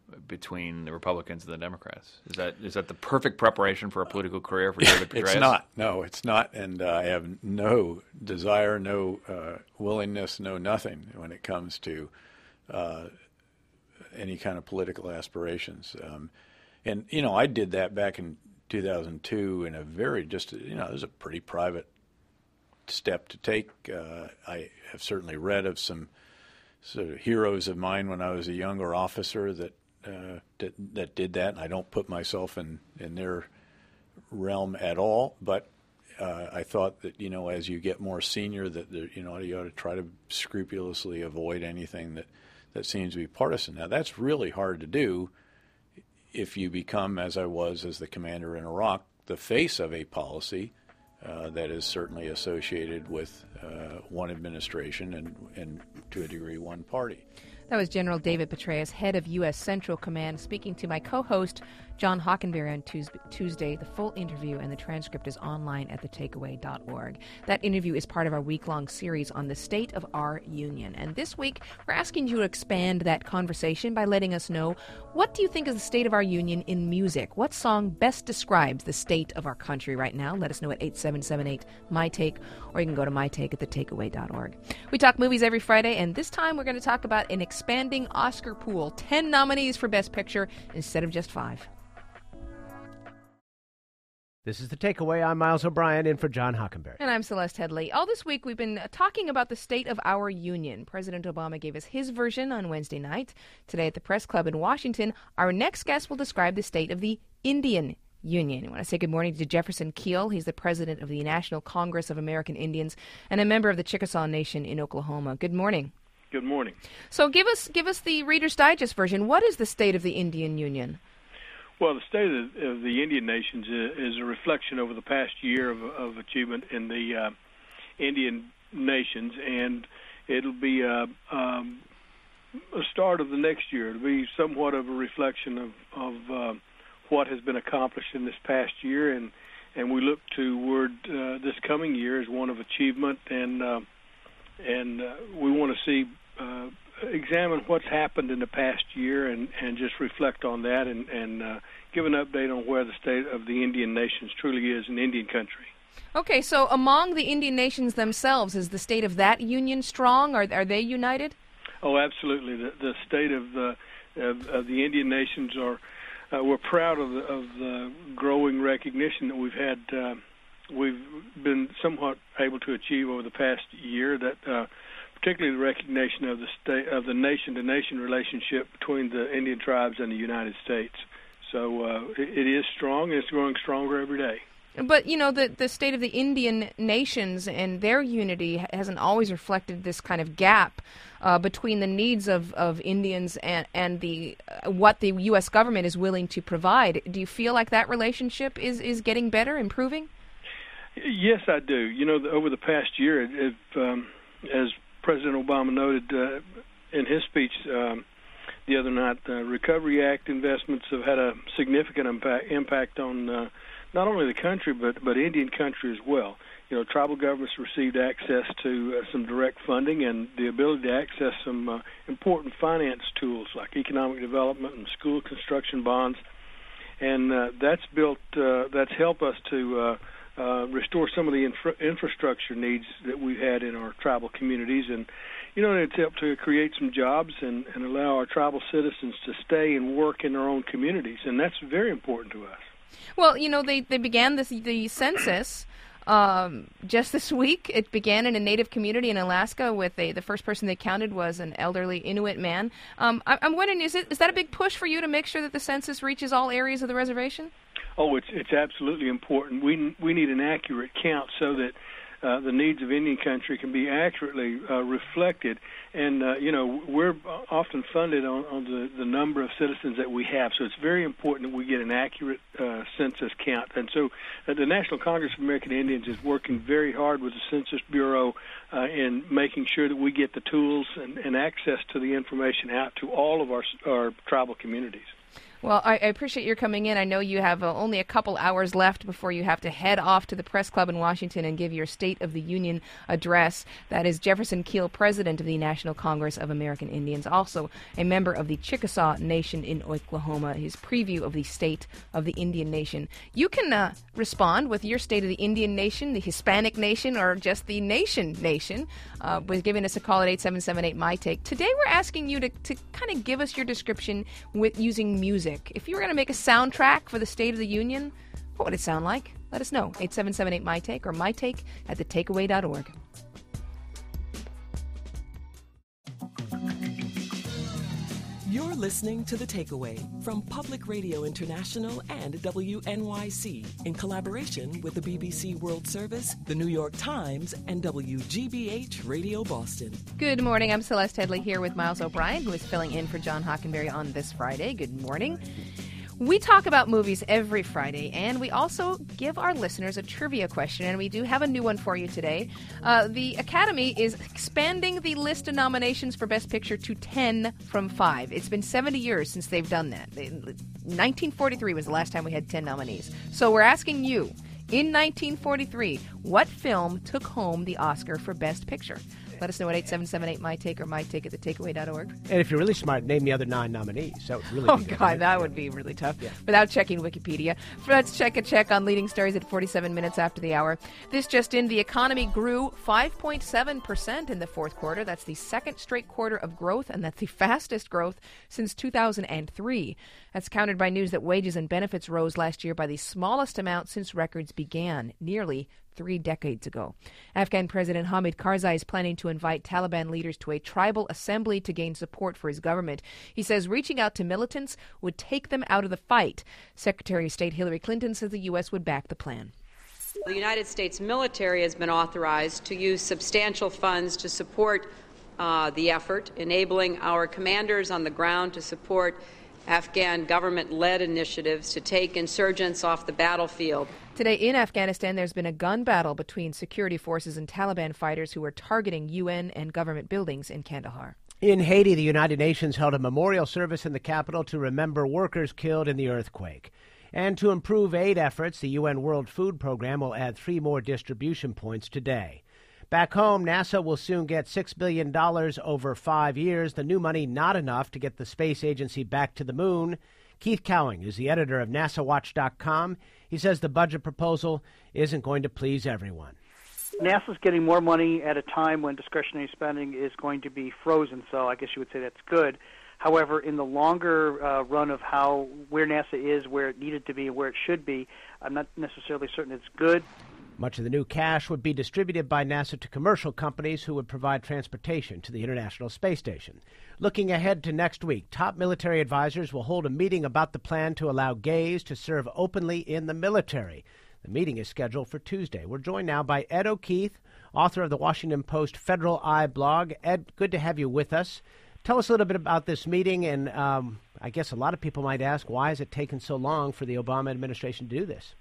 between the Republicans and the Democrats? Is that is that the perfect preparation for a political career for David Petraeus? It's not. No, it's not. And uh, I have no desire, no uh, willingness, no nothing when it comes to uh, any kind of political aspirations. Um, and, you know, I did that back in two thousand two in a very just, you know, it was a pretty private step to take. Uh, I have certainly read of some sort of heroes of mine when I was a younger officer that uh, that, that did that, and I don't put myself in, in their realm at all. But uh, I thought that, you know, as you get more senior, that there, you know, you ought to try to scrupulously avoid anything that, that seems to be partisan. Now, that's really hard to do if you become, as I was as the commander in Iraq, the face of a policy Uh, that is certainly associated with uh, one administration and, and, to a degree, one party. That was General David Petraeus, head of U S Central Command, speaking to my co-host, John Hockenberry, on Tuesday. The full interview and the transcript is online at the takeaway dot org. That interview is part of our week-long series on the state of our union. And this week, we're asking you to expand that conversation by letting us know, what do you think is the state of our union in music? What song best describes the state of our country right now? Let us know at eight seven seven eight, M Y Take, or you can go to my take at the takeaway dot org. We talk movies every Friday, and this time we're going to talk about an expanding Oscar pool. Ten nominees for Best Picture instead of just five. This is The Takeaway. I'm Miles O'Brien, in for John Hockenberry. And I'm Celeste Headley. All this week, we've been talking about the state of our union. President Obama gave us his version on Wednesday night. Today at the Press Club in Washington, our next guest will describe the state of the Indian Union. I want to say good morning to Jefferson Keel. He's the president of the National Congress of American Indians and a member of the Chickasaw Nation in Oklahoma. Good morning. Good morning. So give us give us the Reader's Digest version. What is the state of the Indian Union? Well, the state of the, of the Indian nations is a reflection over the past year of, of achievement in the uh, Indian nations, and it'll be a, um, a start of the next year. It'll be somewhat of a reflection of, of uh, what has been accomplished in this past year, and, and we look toward uh, this coming year as one of achievement, and uh, and uh, we want to see uh, examine what's happened in the past year and, and just reflect on that and, and uh, give an update on where the state of the Indian nations truly is in Indian country. Okay, so among the Indian nations themselves, is the state of that union strong? Are, are they united? Oh, absolutely. The, the state of the of, of the Indian nations are, uh, we're proud of the, of the growing recognition that we've had, uh, we've been somewhat able to achieve over the past year, that uh, particularly the recognition of the state of the nation-to-nation relationship between the Indian tribes and the United States. So uh, it, it is strong, and it's growing stronger every day. But, you know, the, the state of the Indian nations and their unity hasn't always reflected this kind of gap uh, between the needs of, of Indians and, and the uh, what the U S government is willing to provide. Do you feel like that relationship is, is getting better, improving? Yes, I do. You know, over the past year, it, it, um, as President Obama noted uh, in his speech um, the other night, the Recovery Act investments have had a significant impact, impact on uh, not only the country but but Indian country as well. You know, tribal governments received access to uh, some direct funding and the ability to access some uh, important finance tools like economic development and school construction bonds, and uh, that's built uh, that's helped us to uh, Uh, restore some of the infra- infrastructure needs that we've had in our tribal communities. And, you know, it's helped to create some jobs and, and allow our tribal citizens to stay and work in their own communities. And that's very important to us. Well, you know, they, they began this, the census um, just this week. It began in a native community in Alaska with a, the first person they counted was an elderly Inuit man. Um, I, I'm wondering, is, it, is that a big push for you to make sure that the census reaches all areas of the reservation? Oh, it's it's absolutely important. We we need an accurate count so that uh, the needs of Indian country can be accurately uh, reflected. And, uh, you know, we're often funded on, on the, the number of citizens that we have. So it's very important that we get an accurate uh, census count. And so uh, the National Congress of American Indians is working very hard with the Census Bureau uh, in making sure that we get the tools and, and access to the information out to all of our, our tribal communities. Well, I, I appreciate your coming in. I know you have uh, only a couple hours left before you have to head off to the Press Club in Washington and give your State of the Union address. That is Jefferson Keel, President of the National Congress of American Indians, also a member of the Chickasaw Nation in Oklahoma, his preview of the State of the Indian Nation. You can uh, respond with your State of the Indian Nation, the Hispanic Nation, or just the Nation Nation, uh, by giving us a call at eight seven seven eight, M Y Take. Today we're asking you to, to kind of give us your description with using music. If you were going to make a soundtrack for the State of the Union, what would it sound like? Let us know. eight seven seven eight, M Y Take or mytake at the takeaway dot org. You're listening to The Takeaway from Public Radio International and W N Y C in collaboration with the B B C World Service, the New York Times, and W G B H Radio Boston. Good morning. I'm Celeste Headley here with Miles O'Brien, who is filling in for John Hockenberry on this Friday. Good morning. We talk about movies every Friday, and we also give our listeners a trivia question, and we do have a new one for you today. Uh, the Academy is expanding the list of nominations for Best Picture to ten from five. It's been seventy years since they've done that. nineteen forty-three was the last time we had ten nominees. So we're asking you, in nineteen forty-three, what film took home the Oscar for Best Picture? Let us know at eight seven seven eight, M Y Take or mytake at the takeaway dot org. And if you're really smart, name the other nine nominees. That would really oh, be good, God, right? that yeah. would be really tough. Yeah. Without checking Wikipedia. Let's check a check on leading stories at forty-seven minutes after the hour. This just in, the economy grew five point seven percent in the fourth quarter. That's the second straight quarter of growth, and that's the fastest growth since two thousand three. That's countered by news that wages and benefits rose last year by the smallest amount since records began, nearly three decades ago. Afghan President Hamid Karzai is planning to invite Taliban leaders to a tribal assembly to gain support for his government. He says reaching out to militants would take them out of the fight. Secretary of State Hillary Clinton says the U S would back the plan. The United States military has been authorized to use substantial funds to support uh, the effort, enabling our commanders on the ground to support Afghan government-led initiatives to take insurgents off the battlefield. Today in Afghanistan, there's been a gun battle between security forces and Taliban fighters who are targeting U N and government buildings in Kandahar. In Haiti, the United Nations held a memorial service in the capital to remember workers killed in the earthquake. And to improve aid efforts, the U N World Food Program will add three more distribution points today. Back home, NASA will soon get six billion dollars over five years, the new money not enough to get the space agency back to the moon. Keith Cowing is the editor of NASA Watch dot com. He says the budget proposal isn't going to please everyone. NASA's getting more money at a time when discretionary spending is going to be frozen, so I guess you would say that's good. However, in the longer uh, run of how where NASA is, where it needed to be, and where it should be, I'm not necessarily certain it's good. Much of the new cash would be distributed by NASA to commercial companies who would provide transportation to the International Space Station. Looking ahead to next week, top military advisors will hold a meeting about the plan to allow gays to serve openly in the military. The meeting is scheduled for Tuesday. We're joined now by Ed O'Keefe, author of the Washington Post Federal Eye blog. Ed, good to have you with us. Tell us a little bit about this meeting, and um, I guess a lot of people might ask, why has it taken so long for the Obama administration to do this?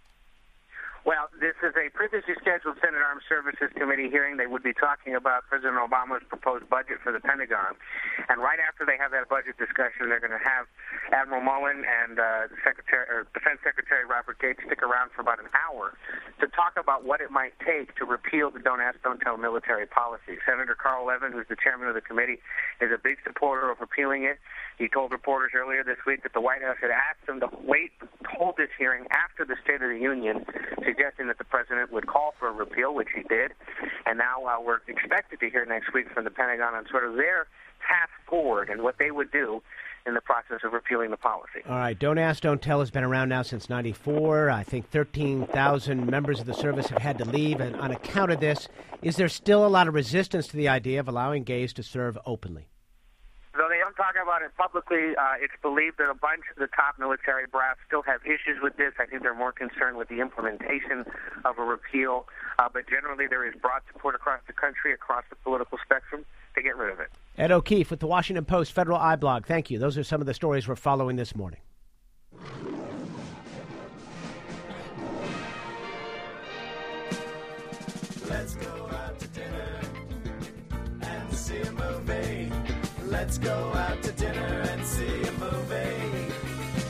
Well, this is a previously scheduled Senate Armed Services Committee hearing. They would be talking about President Obama's proposed budget for the Pentagon. And right after they have that budget discussion, they're going to have Admiral Mullen and uh, Secretary, or Defense Secretary Robert Gates stick around for about an hour to talk about what it might take to repeal the Don't Ask, Don't Tell military policy. Senator Carl Levin, who's the chairman of the committee, is a big supporter of repealing it. He told reporters earlier this week that the White House had asked him to wait, hold this hearing after the State of the Union, suggesting that the president would call for a repeal, which he did. And now uh, we're expected to hear next week from the Pentagon on sort of their path forward and what they would do in the process of repealing the policy. All right. Don't Ask, Don't Tell has been around now since ninety-four. I think thirteen thousand members of the service have had to leave and on account of this. Is there still a lot of resistance to the idea of allowing gays to serve openly? Though they don't talk about it publicly, uh, it's believed that a bunch of the top military brass still have issues with this. I think they're more concerned with the implementation of a repeal. Uh, but generally, there is broad support across the country, across the political spectrum, to get rid of it. Ed O'Keefe with the Washington Post Federal Eye blog. Thank you. Those are some of the stories we're following this morning. Let's go out to dinner and see a movie. Let's go out to dinner and see a movie. We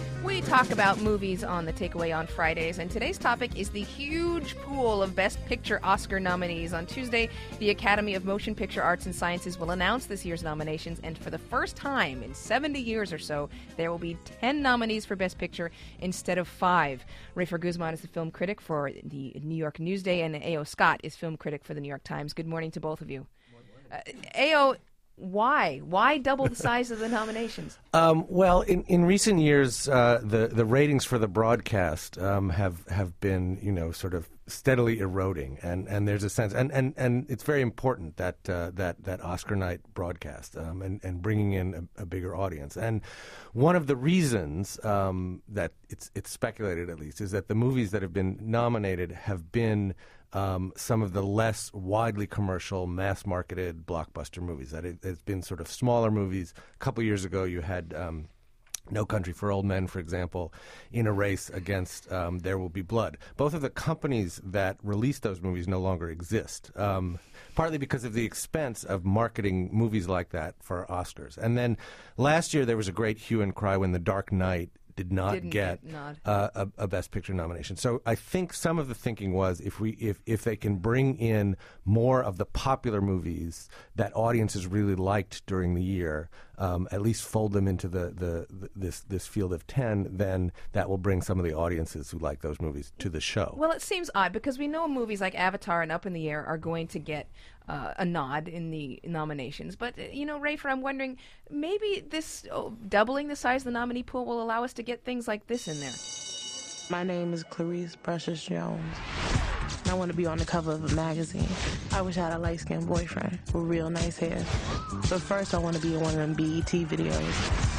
talk about movies on The Takeaway on Fridays, and today's topic is the huge pool of Best Picture Oscar nominees. On Tuesday, the Academy of Motion Picture Arts and Sciences will announce this year's nominations, and for the first time in seventy years or so, there will be ten nominees for Best Picture instead of five. Rafer Guzman is the film critic for the New York Newsday, and A O. Scott is film critic for the New York Times. Good morning to both of you. Uh, A O, why? Why double the size of the nominations? Um, well, in, in recent years, uh, the the ratings for the broadcast um, have have been, you know, sort of steadily eroding, and, and there's a sense, and, and, and it's very important that uh, that that Oscar night broadcast um, and and bringing in a, a bigger audience. And one of the reasons um, that it's it's speculated, at least, is that the movies that have been nominated have been Um, some of the less widely commercial, mass-marketed blockbuster movies. That it, it's been sort of smaller movies. A couple years ago, you had um, No Country for Old Men, for example, in a race against um, There Will Be Blood. Both of the companies that released those movies no longer exist, um, partly because of the expense of marketing movies like that for Oscars. And then last year, there was a great hue and cry when The Dark Knight did not Didn't get, get nod. uh, a, a Best Picture nomination. So I think some of the thinking was if we if, if they can bring in more of the popular movies that audiences really liked during the year, um, at least fold them into the, the, the this this field of ten, then that will bring some of the audiences who like those movies to the show. Well, it seems odd because we know movies like Avatar and Up in the Air are going to get uh, a nod in the nominations. But, uh, you know, Rafer, I'm wondering, maybe this oh, doubling the size of the nominee pool will allow us to get things like this in there. My name is Clarice Precious Jones. I want to be on the cover of a magazine. I wish I had a light-skinned boyfriend with real nice hair. But first I want to be in one of them B E T videos.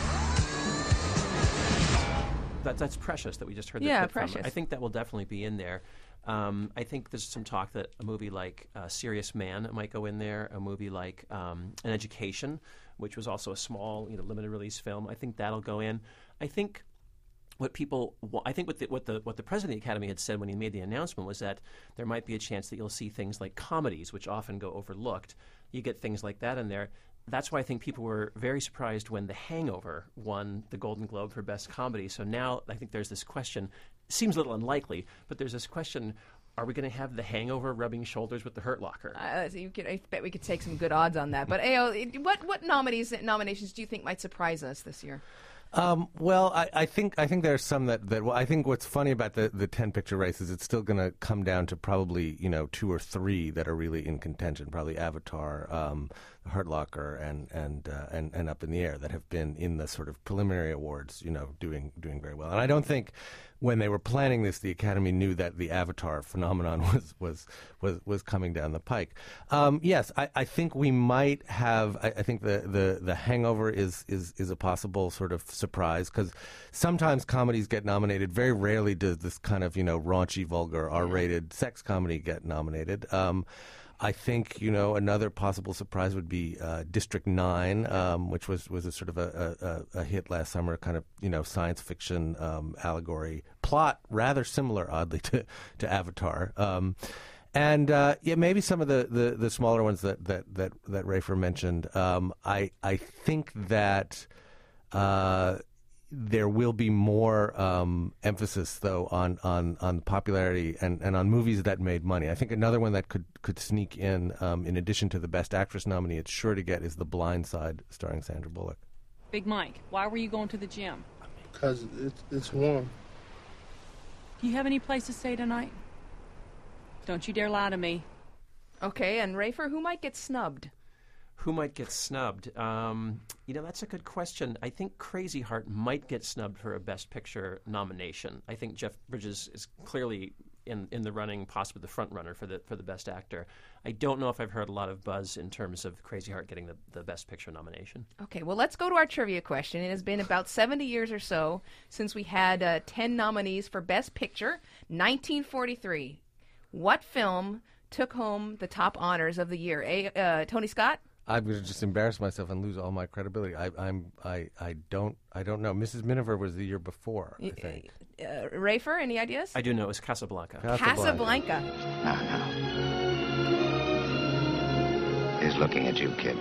That, that's Precious that we just heard the Yeah, clip Precious. from. I think that will definitely be in there. Um, I think there's some talk that a movie like uh, Serious Man might go in there, a movie like um, An Education, which was also a small, you know, limited release film. I think that'll go in. I think what people, I think what the, what the what the president of the Academy had said when he made the announcement was that there might be a chance that you'll see things like comedies, which often go overlooked. You get things like that in there. That's why I think people were very surprised when The Hangover won the Golden Globe for Best Comedy. So now I think there's this question. Seems a little unlikely, but there's this question: are we going to have The Hangover rubbing shoulders with The Hurt Locker? Uh, so you could, I bet we could take some good odds on that. But A O, what what nominees nominations do you think might surprise us this year? Um, well, I, I think I think there's some that, that well, I think what's funny about the, the ten picture race is it's still going to come down to probably, you know, two or three that are really in contention. Probably Avatar, um, Hurt Locker, and and, uh, and and Up in the Air that have been in the sort of preliminary awards, you know, doing doing very well. And I don't think when they were planning this, the Academy knew that the Avatar phenomenon was was was, was coming down the pike. Um, yes, I, I think we might have. I, I think the, the, the Hangover is, is is a possible sort of surprise because sometimes comedies get nominated. Very rarely does this kind of, you know, raunchy, vulgar, R-rated sex comedy get nominated. Um, I think, you know, another possible surprise would be uh, District nine, um, which was, was a sort of a, a, a hit last summer, kind of, you know, science fiction um, allegory plot, rather similar, oddly, to, to Avatar. Um, and, uh, yeah, maybe some of the, the, the smaller ones that, that, that, that Rafer mentioned. Um, I, I think that uh, there will be more um, emphasis, though, on, on, on popularity and, and on movies that made money. I think another one that could, could sneak in, um, in addition to the Best Actress nominee, it's sure to get, is The Blind Side, starring Sandra Bullock. Big Mike, why were you going to the gym? Because it's, it's warm. Do you have any place to stay tonight? Don't you dare lie to me. Okay, and Rafer, who might get snubbed? Who might get snubbed? Um, you know, that's a good question. I think Crazy Heart might get snubbed for a Best Picture nomination. I think Jeff Bridges is clearly in, in the running, possibly the front runner for the for the Best Actor. I don't know if I've heard a lot of buzz in terms of Crazy Heart getting the, the Best Picture nomination. Okay, well, let's go to our trivia question. It has been about seventy years or so since we had uh, ten nominees for Best Picture. nineteen forty-three. What film took home the top honors of the year? A, uh, Tony Scott? I'm going to just embarrass myself and lose all my credibility. I, I'm, I, I don't, I don't know. Missus Miniver was the year before, I think. Uh, Rafer, any ideas? I do know. It was Casablanca. Casablanca. Casablanca. No, no. He's looking at you, kid.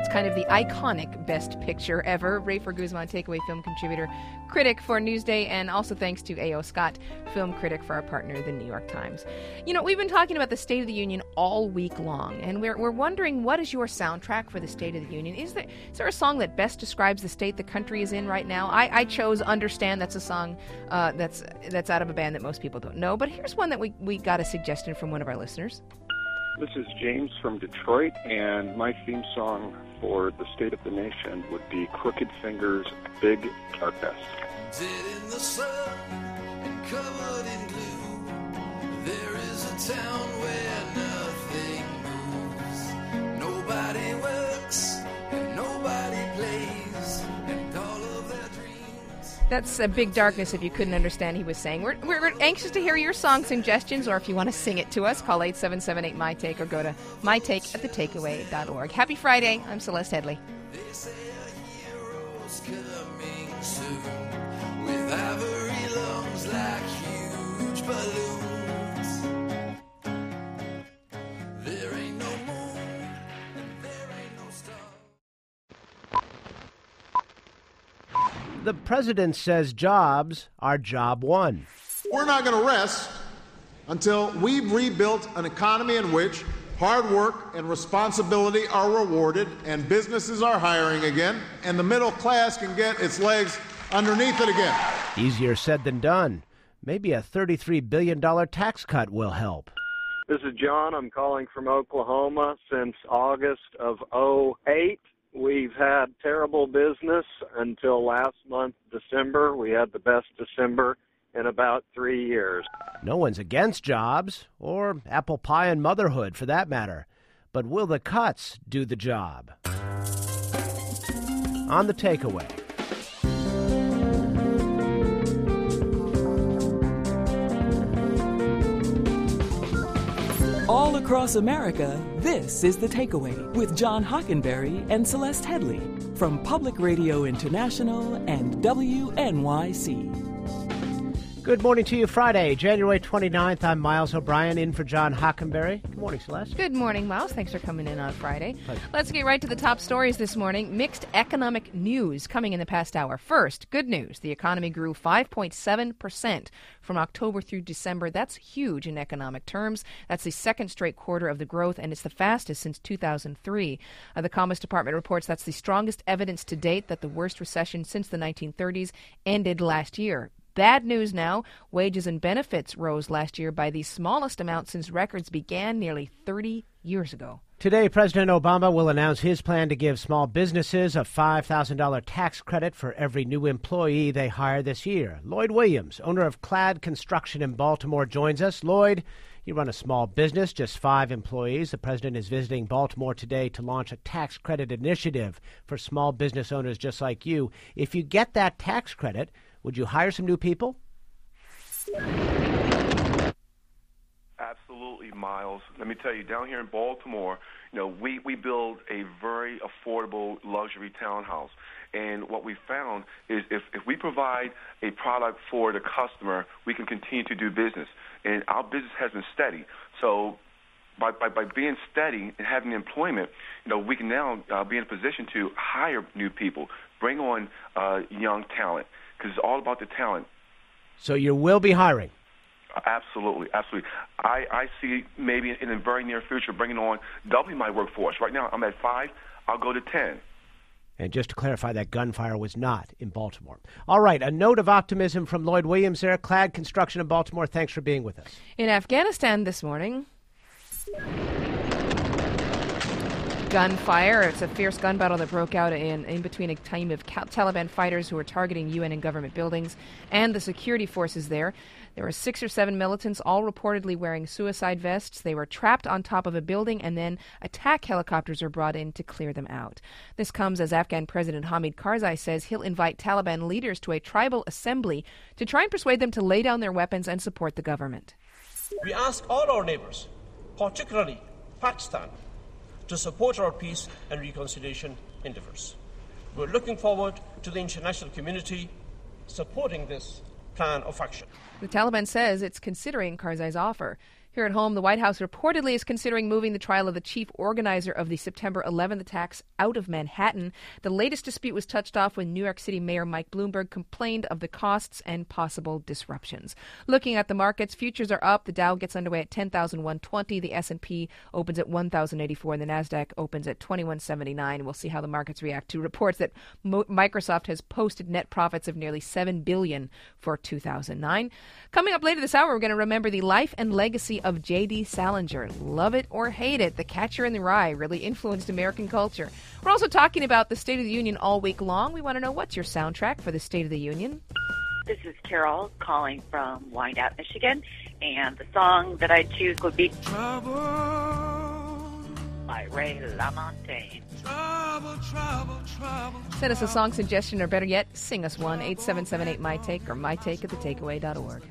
That's kind of the iconic Best Picture ever. Rafer Guzman, Takeaway film contributor, critic for Newsday, and also thanks to A O. Scott, film critic for our partner, the New York Times. You know, we've been talking about the State of the Union all week long, and we're we're wondering, what is your soundtrack for the State of the Union? Is there is there a song that best describes the state the country is in right now? I, I chose Understand. That's a song uh, that's that's out of a band that most people don't know, but here's one that we, we got a suggestion from one of our listeners. This is James from Detroit, and my theme song for the State of the Nation would be Crooked Fingers' Big Darkness. Dead in the sun and covered in glue, there is a town where nothing moves. Nobody works and nobody plays, and all of their dreams. That's a big darkness if you couldn't understand he was saying. We're, we're, we're anxious to hear your song suggestions, or if you want to sing it to us, call eight seven seven eight, M Y Take or go to my take at the takeaway dot org. Happy Friday. I'm Celeste Headley. They say a hero's coming soon, with ivory lungs like huge balloons. There ain't no moon and there ain't no star. The president says jobs are job one. We're not going to rest until we've rebuilt an economy in which hard work and responsibility are rewarded and businesses are hiring again and the middle class can get its legs underneath it again. Easier said than done. Maybe a thirty-three billion dollars tax cut will help. This is John. I'm calling from Oklahoma. Since August of oh eight, we've had terrible business until last month, December. We had the best December in about three years. No one's against jobs, or apple pie and motherhood for that matter. But will the cuts do the job? On the takeaway. All across America, this is The Takeaway with John Hockenberry and Celeste Headley from Public Radio International and W N Y C. Good morning to you, Friday, January twenty-ninth. I'm Miles O'Brien, in for John Hockenberry. Good morning, Celeste. Good morning, Miles. Thanks for coming in on Friday. Pleasure. Let's get right to the top stories this morning. Mixed economic news coming in the past hour. First, good news. The economy grew five point seven percent from October through December. That's huge in economic terms. That's the second straight quarter of the growth, and it's the fastest since two thousand three. Uh, the Commerce Department reports that's the strongest evidence to date that the worst recession since the nineteen thirties ended last year. Bad news now. Wages and benefits rose last year by the smallest amount since records began nearly thirty years ago. Today, President Obama will announce his plan to give small businesses a five thousand dollars tax credit for every new employee they hire this year. Lloyd Williams, owner of Clad Construction in Baltimore, joins us. Lloyd, you run a small business, just five employees. The president is visiting Baltimore today to launch a tax credit initiative for small business owners just like you. If you get that tax credit, would you hire some new people? Absolutely, Miles. Let me tell you, down here in Baltimore, you know, we, we build a very affordable luxury townhouse. And what we found is if, if we provide a product for the customer, we can continue to do business. And our business has been steady. So by, by, by being steady and having employment, you know, we can now uh, be in a position to hire new people, bring on uh, young talent, because it's all about the talent. So you will be hiring? Absolutely, absolutely. I, I see maybe in the very near future bringing on doubling my workforce. Right now I'm at five. I'll go to ten. And just to clarify, that gunfire was not in Baltimore. All right, a note of optimism from Lloyd Williams there. Clad Construction in Baltimore, thanks for being with us. In Afghanistan this morning, gunfire. It's a fierce gun battle that broke out in, in between a team of Taliban fighters who were targeting U N and government buildings and the security forces there. There were six or seven militants, all reportedly wearing suicide vests. They were trapped on top of a building, and then attack helicopters were brought in to clear them out. This comes as Afghan President Hamid Karzai says he'll invite Taliban leaders to a tribal assembly to try and persuade them to lay down their weapons and support the government. We ask all our neighbors, particularly Pakistan, to support our peace and reconciliation endeavors. We're looking forward to the international community supporting this plan of action. The Taliban says it's considering Karzai's offer. Here at home, the White House reportedly is considering moving the trial of the chief organizer of the September eleventh attacks out of Manhattan. The latest dispute was touched off when New York City Mayor Mike Bloomberg complained of the costs and possible disruptions. Looking at the markets, futures are up. The Dow gets underway at ten thousand one hundred twenty. The S and P opens at one thousand eighty-four, and the Nasdaq opens at twenty-one seventy-nine. We'll see how the markets react to reports that Mo- Microsoft has posted net profits of nearly seven billion dollars for two thousand nine. Coming up later this hour, we're going to remember the life and legacy of J D. Salinger. Love it or hate it, The Catcher in the Rye really influenced American culture. We're also talking about the State of the Union all week long. We want to know, what's your soundtrack for the State of the Union? This is Carol calling from Wyandotte, Michigan, and the song that I choose would be Trouble by Ray LaMontagne. Trouble, trouble, trouble. Send us a song suggestion, or better yet, sing us one, eight seven seven eight, my take, or my take at the takeaway dot org.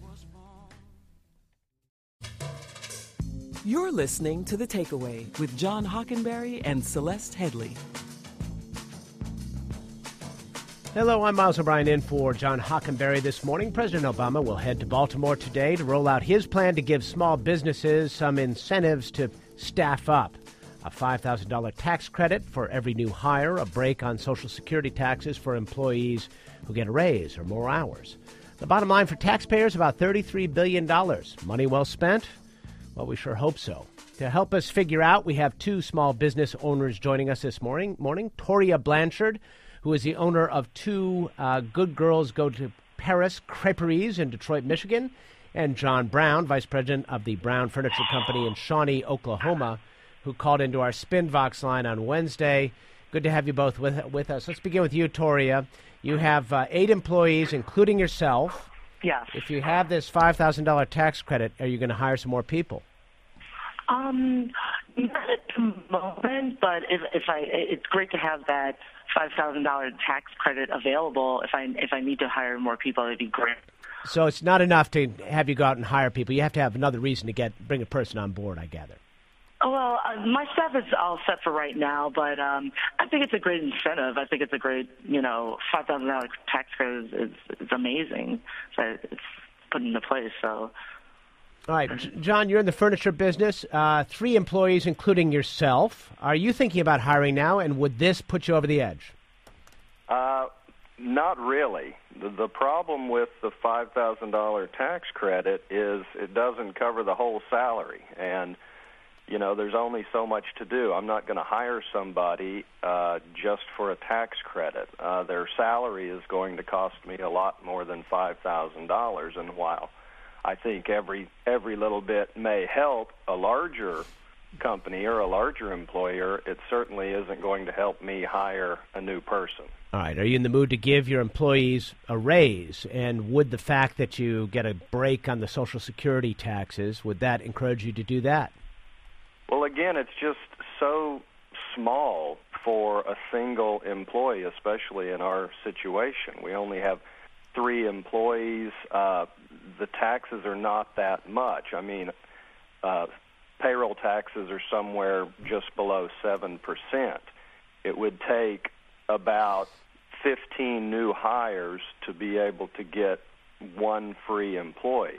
You're listening to The Takeaway with John Hockenberry and Celeste Headley. Hello, I'm Miles O'Brien in for John Hockenberry this morning. President Obama will head to Baltimore today to roll out his plan to give small businesses some incentives to staff up. A five thousand dollars tax credit for every new hire, a break on Social Security taxes for employees who get a raise or more hours. The bottom line for taxpayers, about thirty-three billion dollars. Money well spent? Well, we sure hope so. To help us figure out, we have two small business owners joining us this morning. Morning, Toria Blanchard, who is the owner of two uh, Good Girls Go to Paris creperies in Detroit, Michigan, and John Brown, vice president of the Brown Furniture Company in Shawnee, Oklahoma, who called into our Spinvox line on Wednesday. Good to have you both with with us. Let's begin with you, Toria. You have uh, eight employees, including yourself. Yes. If you have this five thousand dollars tax credit, are you going to hire some more people? Um, not at the moment, but if, if I, it's great to have that five thousand dollars tax credit available. If I if I need to hire more people, it'd be great. So it's not enough to have you go out and hire people. You have to have another reason to get bring a person on board, I gather. Oh, well, uh, my staff is all set for right now, but um, I think it's a great incentive. I think it's a great, you know, five thousand dollars tax credit is, is, is amazing. So it's put into place, so... All right, John, you're in the furniture business, uh, three employees, including yourself. Are you thinking about hiring now, and would this put you over the edge? Uh, not really. The, the problem with the five thousand dollars tax credit is it doesn't cover the whole salary, and, you know, there's only so much to do. I'm not going to hire somebody uh, just for a tax credit. Uh, their salary is going to cost me a lot more than five thousand dollars, and while I think every every little bit may help a larger company or a larger employer, it certainly isn't going to help me hire a new person. All right. Are you in the mood to give your employees a raise? And would the fact that you get a break on the Social Security taxes, would that encourage you to do that? Well, again, it's just so small for a single employee, especially in our situation. We only have three employees. Uh, the taxes are not that much. I mean, uh, payroll taxes are somewhere just below seven percent. It would take about fifteen new hires to be able to get one free employee.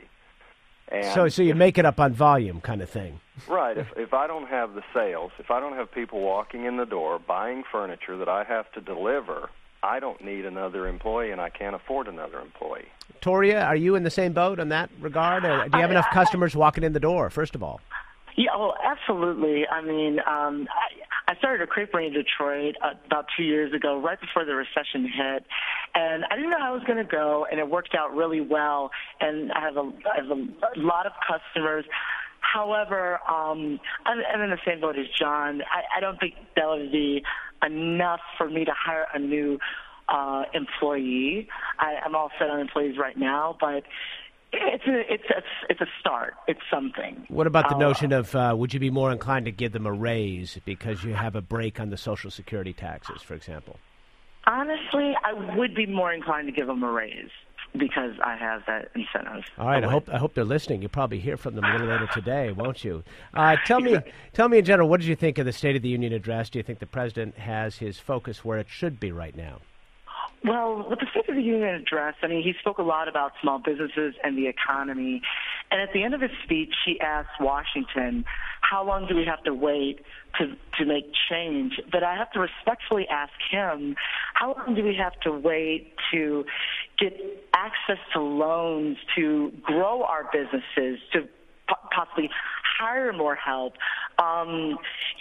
And so so you if, make it up on volume kind of thing. Right. If, if I don't have the sales, if I don't have people walking in the door buying furniture that I have to deliver, I don't need another employee, and I can't afford another employee. Toria, are you in the same boat in that regard? Or do you have enough customers walking in the door, first of all? Yeah, oh, absolutely. I mean, um, I, I started a creperie in Detroit uh, about two years ago, right before the recession hit, and I didn't know how it was going to go, and it worked out really well, and I have a, I have a, a lot of customers. However, um, I'm, I'm in the same boat as John. I, I don't think that would be enough for me to hire a new uh, employee. I, I'm all set on employees right now, but it's a, it's a, it's a start. It's something. What about the uh, notion of uh, would you be more inclined to give them a raise because you have a break on the Social Security taxes, for example? Honestly, I would be more inclined to give them a raise because I have that incentive. All right, I hope I hope they're listening. You'll probably hear from them a little later today, won't you? Uh, tell me, tell me in general, what did you think of the State of the Union address? Do you think the president has his focus where it should be right now? Well, with the State of the Union address, I mean, he spoke a lot about small businesses and the economy, And at the end of his speech, he asked Washington, how long do we have to wait to, to make change? But I have to respectfully ask him, how long do we have to wait to get access to loans, to grow our businesses, to possibly hire more help? Um,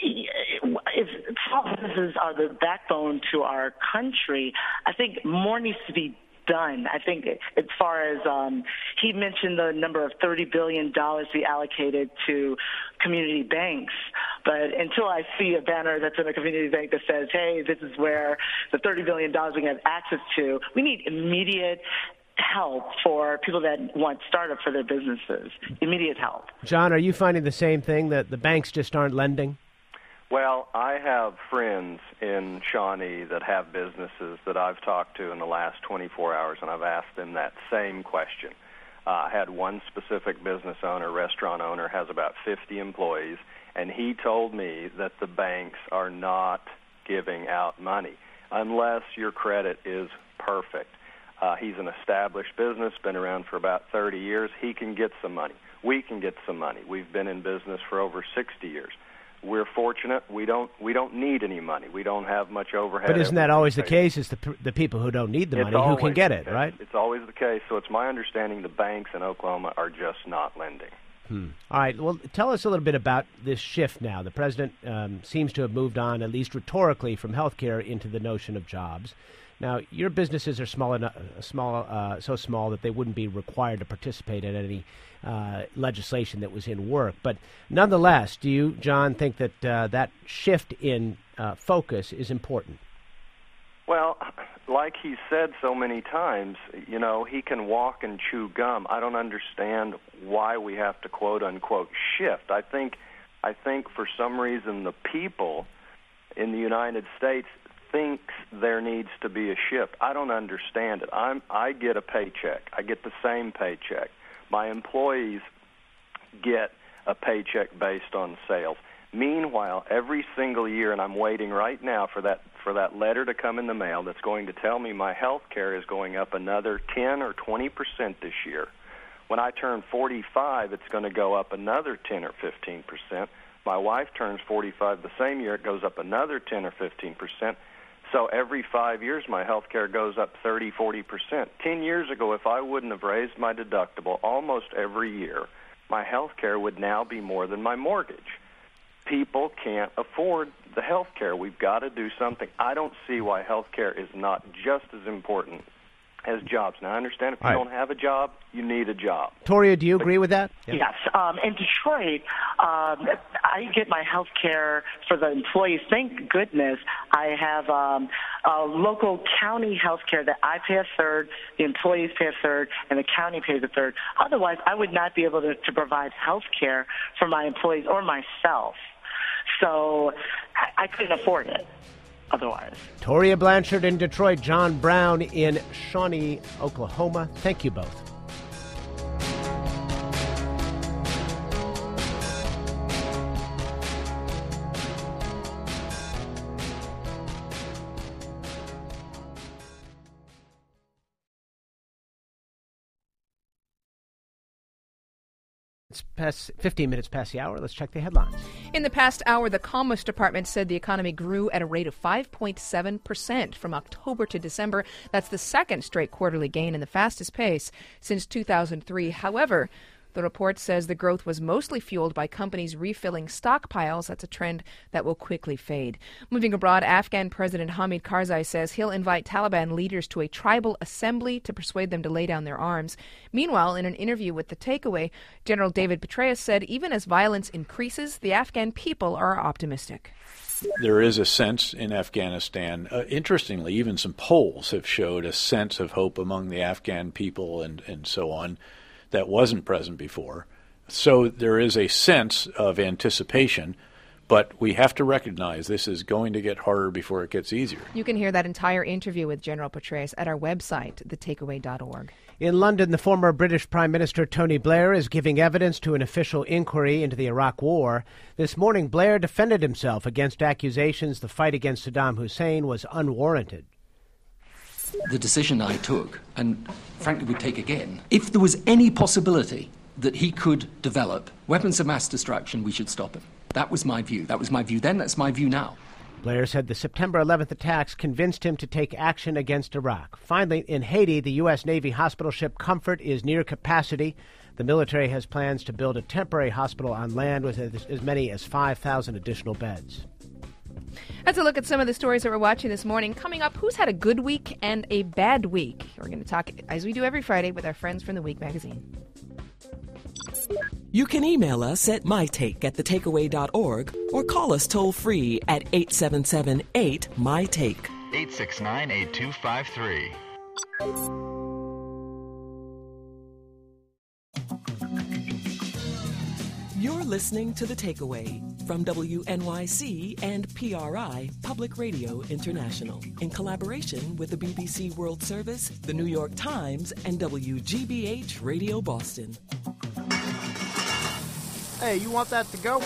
if small businesses are the backbone to our country, I think more needs to be done. I think as far as um, he mentioned the number of thirty billion dollars we allocated to community banks, but until I see a banner that's in a community bank that says, hey, this is where the thirty billion dollars we can have access to, we need immediate help for people that want startup for their businesses. Immediate help. John, are you finding the same thing, that the banks just aren't lending? Well, I have friends in Shawnee that have businesses that I've talked to in the last twenty-four hours, and I've asked them that same question. Uh, I had one specific business owner, restaurant owner, has about fifty employees, and he told me that the banks are not giving out money unless your credit is perfect. Uh, he's an established business, been around for about thirty years. He can get some money. We can get some money. We've been in business for over sixty years. We're fortunate. We don't we don't need any money. We don't have much overhead. But isn't that always the case? It's the the people who don't need the money who can get it, right? It's always the case. So it's my understanding the banks in Oklahoma are just not lending. Hmm. All right. Well, tell us a little bit about this shift now. The president um, seems to have moved on, at least rhetorically, from healthcare into the notion of jobs. Now, your businesses are small enough, small, uh, so small that they wouldn't be required to participate in any uh, legislation that was in work. But nonetheless, do you, John, think that uh, that shift in uh, focus is important? Well, like he said so many times, you know, he can walk and chew gum. I don't understand why we have to quote unquote shift. I think, I think for some reason the people in the United States thinks there needs to be a shift. I don't understand it. I'm I get a paycheck. I get the same paycheck. My employees get a paycheck based on sales. Meanwhile, every single year, and I'm waiting right now for that for that letter to come in the mail that's going to tell me my health care is going up another ten or twenty percent this year. When I turn forty-five, it's going to go up another ten or fifteen percent. My wife turns forty-five the same year, it goes up another ten or fifteen percent. So every five years, my health care goes up thirty, forty percent. Ten years ago, if I wouldn't have raised my deductible almost every year, my health care would now be more than my mortgage. People can't afford the health care. We've got to do something. I don't see why health care is not just as important as jobs. Now, I understand if you All right. don't have a job, you need a job. Toria, do you agree with that? Yeah. Yes. Um, in Detroit, um, I get my health care for the employees. Thank goodness I have um, a local county health care that I pay a third, the employees pay a third, and the county pays a third. Otherwise, I would not be able to, to provide health care for my employees or myself. So I, I couldn't afford it otherwise. Toria Blanchard in Detroit, John Brown in Shawnee, Oklahoma. Thank you both. It's past fifteen minutes past the hour. Let's check the headlines. In the past hour, the Commerce Department said the economy grew at a rate of five point seven percent from October to December. That's the second straight quarterly gain and the fastest pace since two thousand three. However, the report says the growth was mostly fueled by companies refilling stockpiles. That's a trend that will quickly fade. Moving abroad, Afghan President Hamid Karzai says he'll invite Taliban leaders to a tribal assembly to persuade them to lay down their arms. Meanwhile, in an interview with The Takeaway, General David Petraeus said even as violence increases, the Afghan people are optimistic. There is a sense in Afghanistan, uh, interestingly, even some polls have showed a sense of hope among the Afghan people and, and so on, that wasn't present before. So there is a sense of anticipation, but we have to recognize this is going to get harder before it gets easier. You can hear that entire interview with General Petraeus at our website, the takeaway dot org. In London, the former British Prime Minister Tony Blair is giving evidence to an official inquiry into the Iraq War. This morning, Blair defended himself against accusations the fight against Saddam Hussein was unwarranted. The decision I took, and frankly would take again, if there was any possibility that he could develop weapons of mass destruction, we should stop him. That was my view. That was my view then. That's my view now. Blair said the September eleventh attacks convinced him to take action against Iraq. Finally, in Haiti, the U S. Navy hospital ship Comfort is near capacity. The military has plans to build a temporary hospital on land with as many as five thousand additional beds. That's a look at some of the stories that we're watching this morning. Coming up, who's had a good week and a bad week? We're going to talk, as we do every Friday, with our friends from The Week magazine. You can email us at mytake at thetakeaway dot org or call us toll-free at eight seven seven eight M Y take. eight six nine, eight two five three. You're listening to The Takeaway from W N Y C and P R I Public Radio International in collaboration with the B B C World Service, the New York Times, and W G B H Radio Boston. Hey, you want that to go?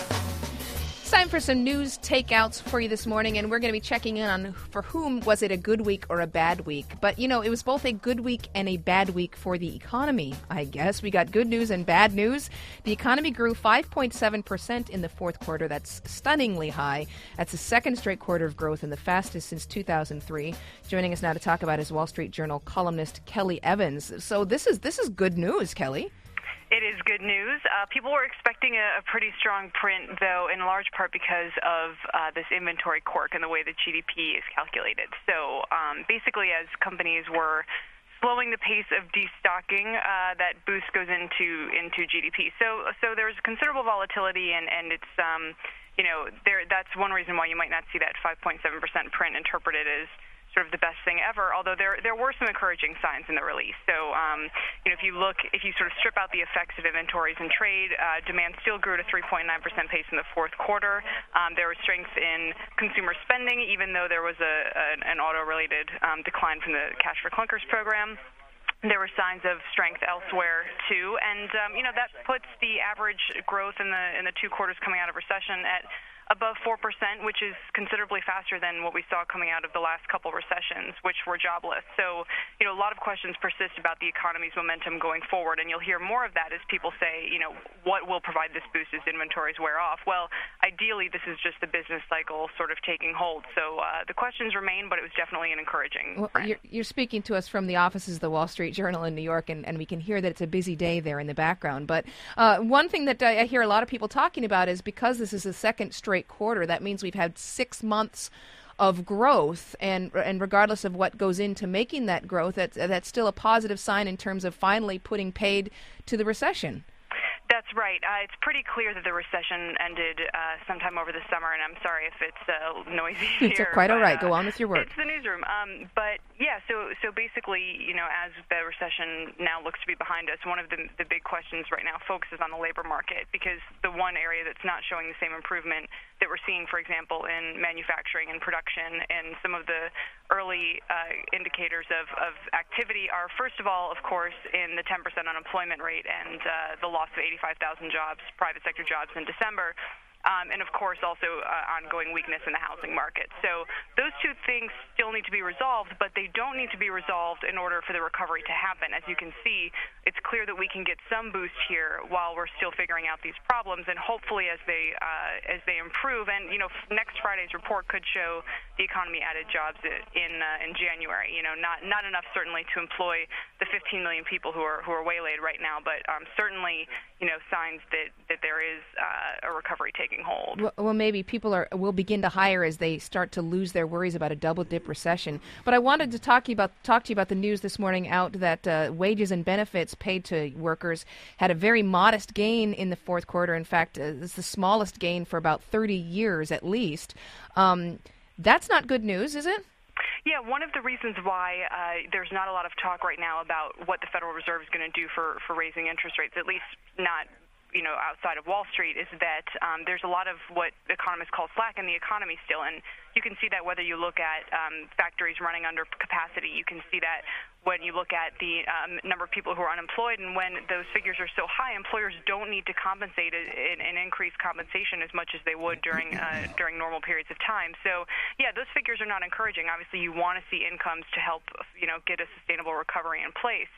It's time for some news takeouts for you this morning, and we're going to be checking in on for whom was it a good week or a bad week. But, you know, it was both a good week and a bad week for the economy, I guess. We got good news and bad news. The economy grew five point seven percent in the fourth quarter. That's stunningly high. That's the second straight quarter of growth and the fastest since two thousand three. Joining us now to talk about is Wall Street Journal columnist Kelly Evans. So this is this is good news, Kelly. It is good news. Uh, people were expecting a, a pretty strong print, though, in large part because of uh, this inventory quirk and the way that G D P is calculated. So um, basically, as companies were slowing the pace of destocking, uh, that boost goes into into G D P. So so there's considerable volatility, and, and it's, um, you know, there. that's one reason why you might not see that five point seven percent print interpreted as sort of the best thing ever, although there there were some encouraging signs in the release. So, um, you know, if you look, if you sort of strip out the effects of inventories and trade, uh, demand still grew at a three point nine percent pace in the fourth quarter. Um, there was strength in consumer spending, even though there was a, a an auto-related um, decline from the Cash for Clunkers program. There were signs of strength elsewhere too, and um, you know that puts the average growth in the in the two quarters coming out of recession at above four percent, which is considerably faster than what we saw coming out of the last couple recessions, which were jobless. So, you know, a lot of questions persist about the economy's momentum going forward, and you'll hear more of that as people say, you know, what will provide this boost as inventories wear off? Well, ideally, this is just the business cycle sort of taking hold. So uh, the questions remain, but it was definitely an encouraging. Well, you're, you're speaking to us from the offices of the Wall Street Journal in New York, and, and we can hear that it's a busy day there in the background. But uh, one thing that I, I hear a lot of people talking about is because this is the second straight quarter, that means we've had six months of growth, and and regardless of what goes into making that growth, that's, that's still a positive sign in terms of finally putting paid to the recession. That's right. Uh, it's pretty clear that the recession ended uh, sometime over the summer, and I'm sorry if it's uh, noisy it's here. It's quite but, all right. Uh, Go on with your work. It's the newsroom. Um, but, yeah, so so basically, you know, as the recession now looks to be behind us, one of the, the big questions right now focuses on the labor market, because the one area that's not showing the same improvement that we're seeing, for example, in manufacturing and production and some of the early uh, indicators of, of activity are, first of all, of course, in the ten percent unemployment rate and uh, the loss of eighty-five thousand jobs, private sector jobs in December. Um, and, of course, also uh, ongoing weakness in the housing market. So those two things still need to be resolved, but they don't need to be resolved in order for the recovery to happen. As you can see, it's clear that we can get some boost here while we're still figuring out these problems, and hopefully as they uh, as they improve. And, you know, next Friday's report could show the economy added jobs in uh, in January. You know, not not enough certainly to employ the fifteen million people who are who are waylaid right now, but um, certainly, you know, signs that, that there is uh, a recovery taking hold. Well, well, maybe people are will begin to hire as they start to lose their worries about a double dip recession. But I wanted to talk to you about talk to you about the news this morning out that uh, wages and benefits paid to workers had a very modest gain in the fourth quarter. In fact, uh, it's the smallest gain for about thirty years at least. Um, that's not good news, is it? Yeah, one of the reasons why uh, there's not a lot of talk right now about what the Federal Reserve is going to do for, for raising interest rates, at least not you know, outside of Wall Street, is that um, there's a lot of what economists call slack in the economy still. And you can see that whether you look at um, factories running under capacity. You can see that when you look at the um, number of people who are unemployed, and when those figures are so high, employers don't need to compensate and, and increase compensation as much as they would during uh, during normal periods of time. So, yeah, those figures are not encouraging. Obviously, you want to see incomes to help, you know, get a sustainable recovery in place.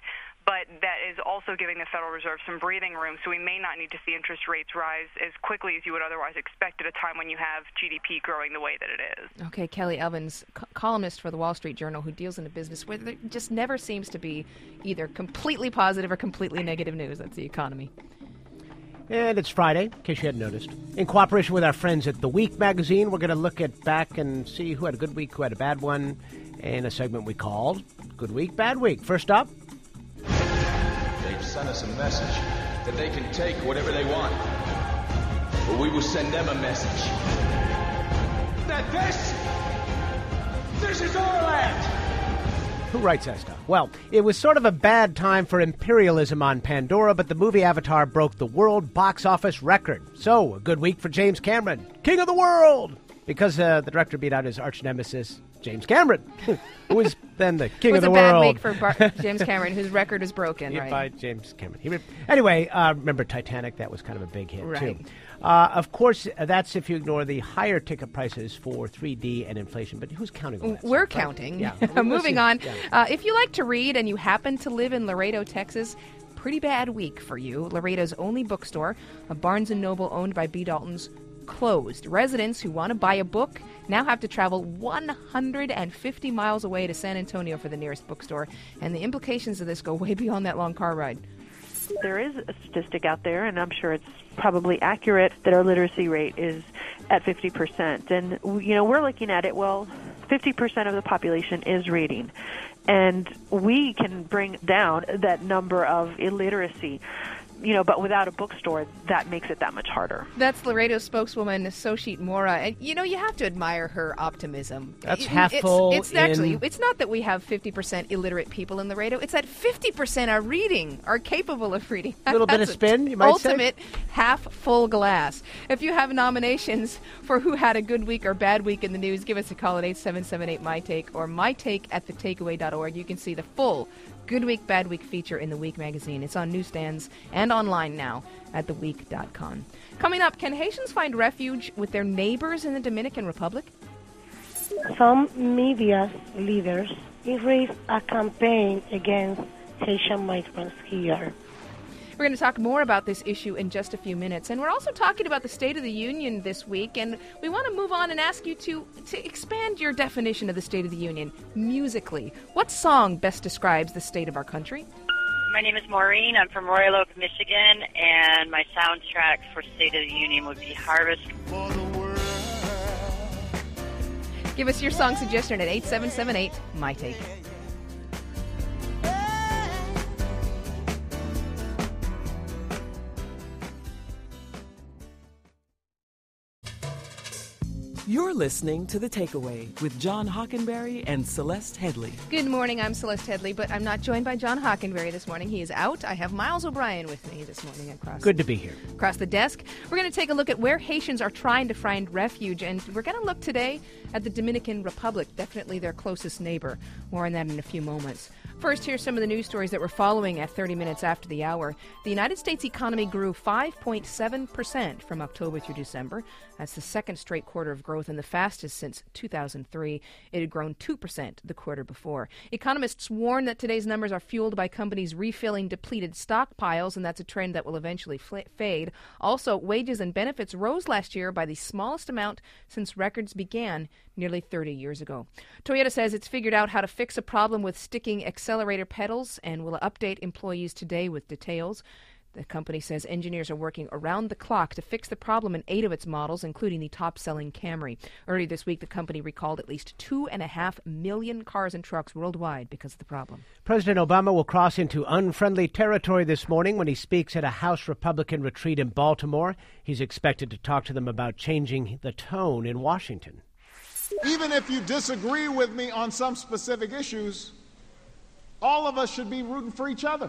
but that is also giving the Federal Reserve some breathing room, so we may not need to see interest rates rise as quickly as you would otherwise expect at a time when you have G D P growing the way that it is. Okay, Kelly Evans, co- columnist for the Wall Street Journal, who deals in a business where there just never seems to be either completely positive or completely negative news. That's the economy. And it's Friday, in case you hadn't noticed. In cooperation with our friends at The Week magazine, we're going to look at back and see who had a good week, who had a bad one, in a segment we called Good Week, Bad Week. First up, they've sent us a message that they can take whatever they want. But we will send them a message that this, this is our land. Who writes that stuff? Well, it was sort of a bad time for imperialism on Pandora, but the movie Avatar broke the world box office record. So, a good week for James Cameron, king of the world, because uh, the director beat out his arch nemesis, James Cameron, who was then the king of the world. It was a bad week for Bar- James Cameron, whose record is broken, right? By James Cameron. He re- anyway, uh, remember Titanic? That was kind of a big hit, right. too. Uh, of course, that's if you ignore the higher ticket prices for three D and inflation. But who's counting all that We're stuff, counting. Right? Yeah. Moving on. Yeah. Uh, if you like to read and you happen to live in Laredo, Texas, pretty bad week for you. Laredo's only bookstore, a Barnes and Noble owned by B. Dalton's, closed. Residents who want to buy a book now have to travel one hundred fifty miles away to San Antonio for the nearest bookstore. And the implications of this go way beyond that long car ride. There is a statistic out there, and I'm sure it's probably accurate, that our literacy rate is at fifty percent. And, you know, we're looking at it, well, fifty percent of the population is reading. And we can bring down that number of illiteracy. You know, but without a bookstore, that makes it that much harder. That's Laredo spokeswoman Soshit Mora, and you know you have to admire her optimism. That's it, half it's, full. It's actually in... it's not that we have fifty percent illiterate people in Laredo. It's that fifty percent are reading, are capable of reading. A little bit of spin, you might ultimate say. half full glass. If you have nominations for who had a good week or bad week in the news, give us a call at eight seven seven eight my take or my take at the takeaway dot org. You can see the full Good Week, Bad Week feature in The Week magazine. It's on newsstands and online now at the week dot com. Coming up, can Haitians find refuge with their neighbors in the Dominican Republic? Some media leaders raised a campaign against Haitian migrants here. We're going to talk more about this issue in just a few minutes. And we're also talking about the State of the Union this week. And we want to move on and ask you to, to expand your definition of the State of the Union musically. What song best describes the state of our country? My name is Maureen. I'm from Royal Oak, Michigan. And my soundtrack for State of the Union would be Harvest. Give us your song suggestion at eight seven seven eight my take. You're listening to The Takeaway with John Hockenberry and Celeste Headley. Good morning, I'm Celeste Headley, but I'm not joined by John Hockenberry this morning. He is out. I have Miles O'Brien with me this morning across. Good to be here. Across the desk. We're going to take a look at where Haitians are trying to find refuge, and we're going to look today at the Dominican Republic, definitely their closest neighbor. More on that in a few moments. First, here's some of the news stories that we're following at thirty minutes after the hour. The United States economy grew five point seven percent from October through December. That's the second straight quarter of growth and the fastest since two thousand three. It had grown two percent the quarter before. Economists warn that today's numbers are fueled by companies refilling depleted stockpiles, and that's a trend that will eventually fl- fade. Also, wages and benefits rose last year by the smallest amount since records began nearly thirty years ago. Toyota says it's figured out how to fix a problem with sticking accelerator pedals and will update employees today with details. The company says engineers are working around the clock to fix the problem in eight of its models, including the top-selling Camry. Earlier this week, the company recalled at least two and a half million cars and trucks worldwide because of the problem. President Obama will cross into unfriendly territory this morning when he speaks at a House Republican retreat in Baltimore. He's expected to talk to them about changing the tone in Washington. Even if you disagree with me on some specific issues, all of us should be rooting for each other.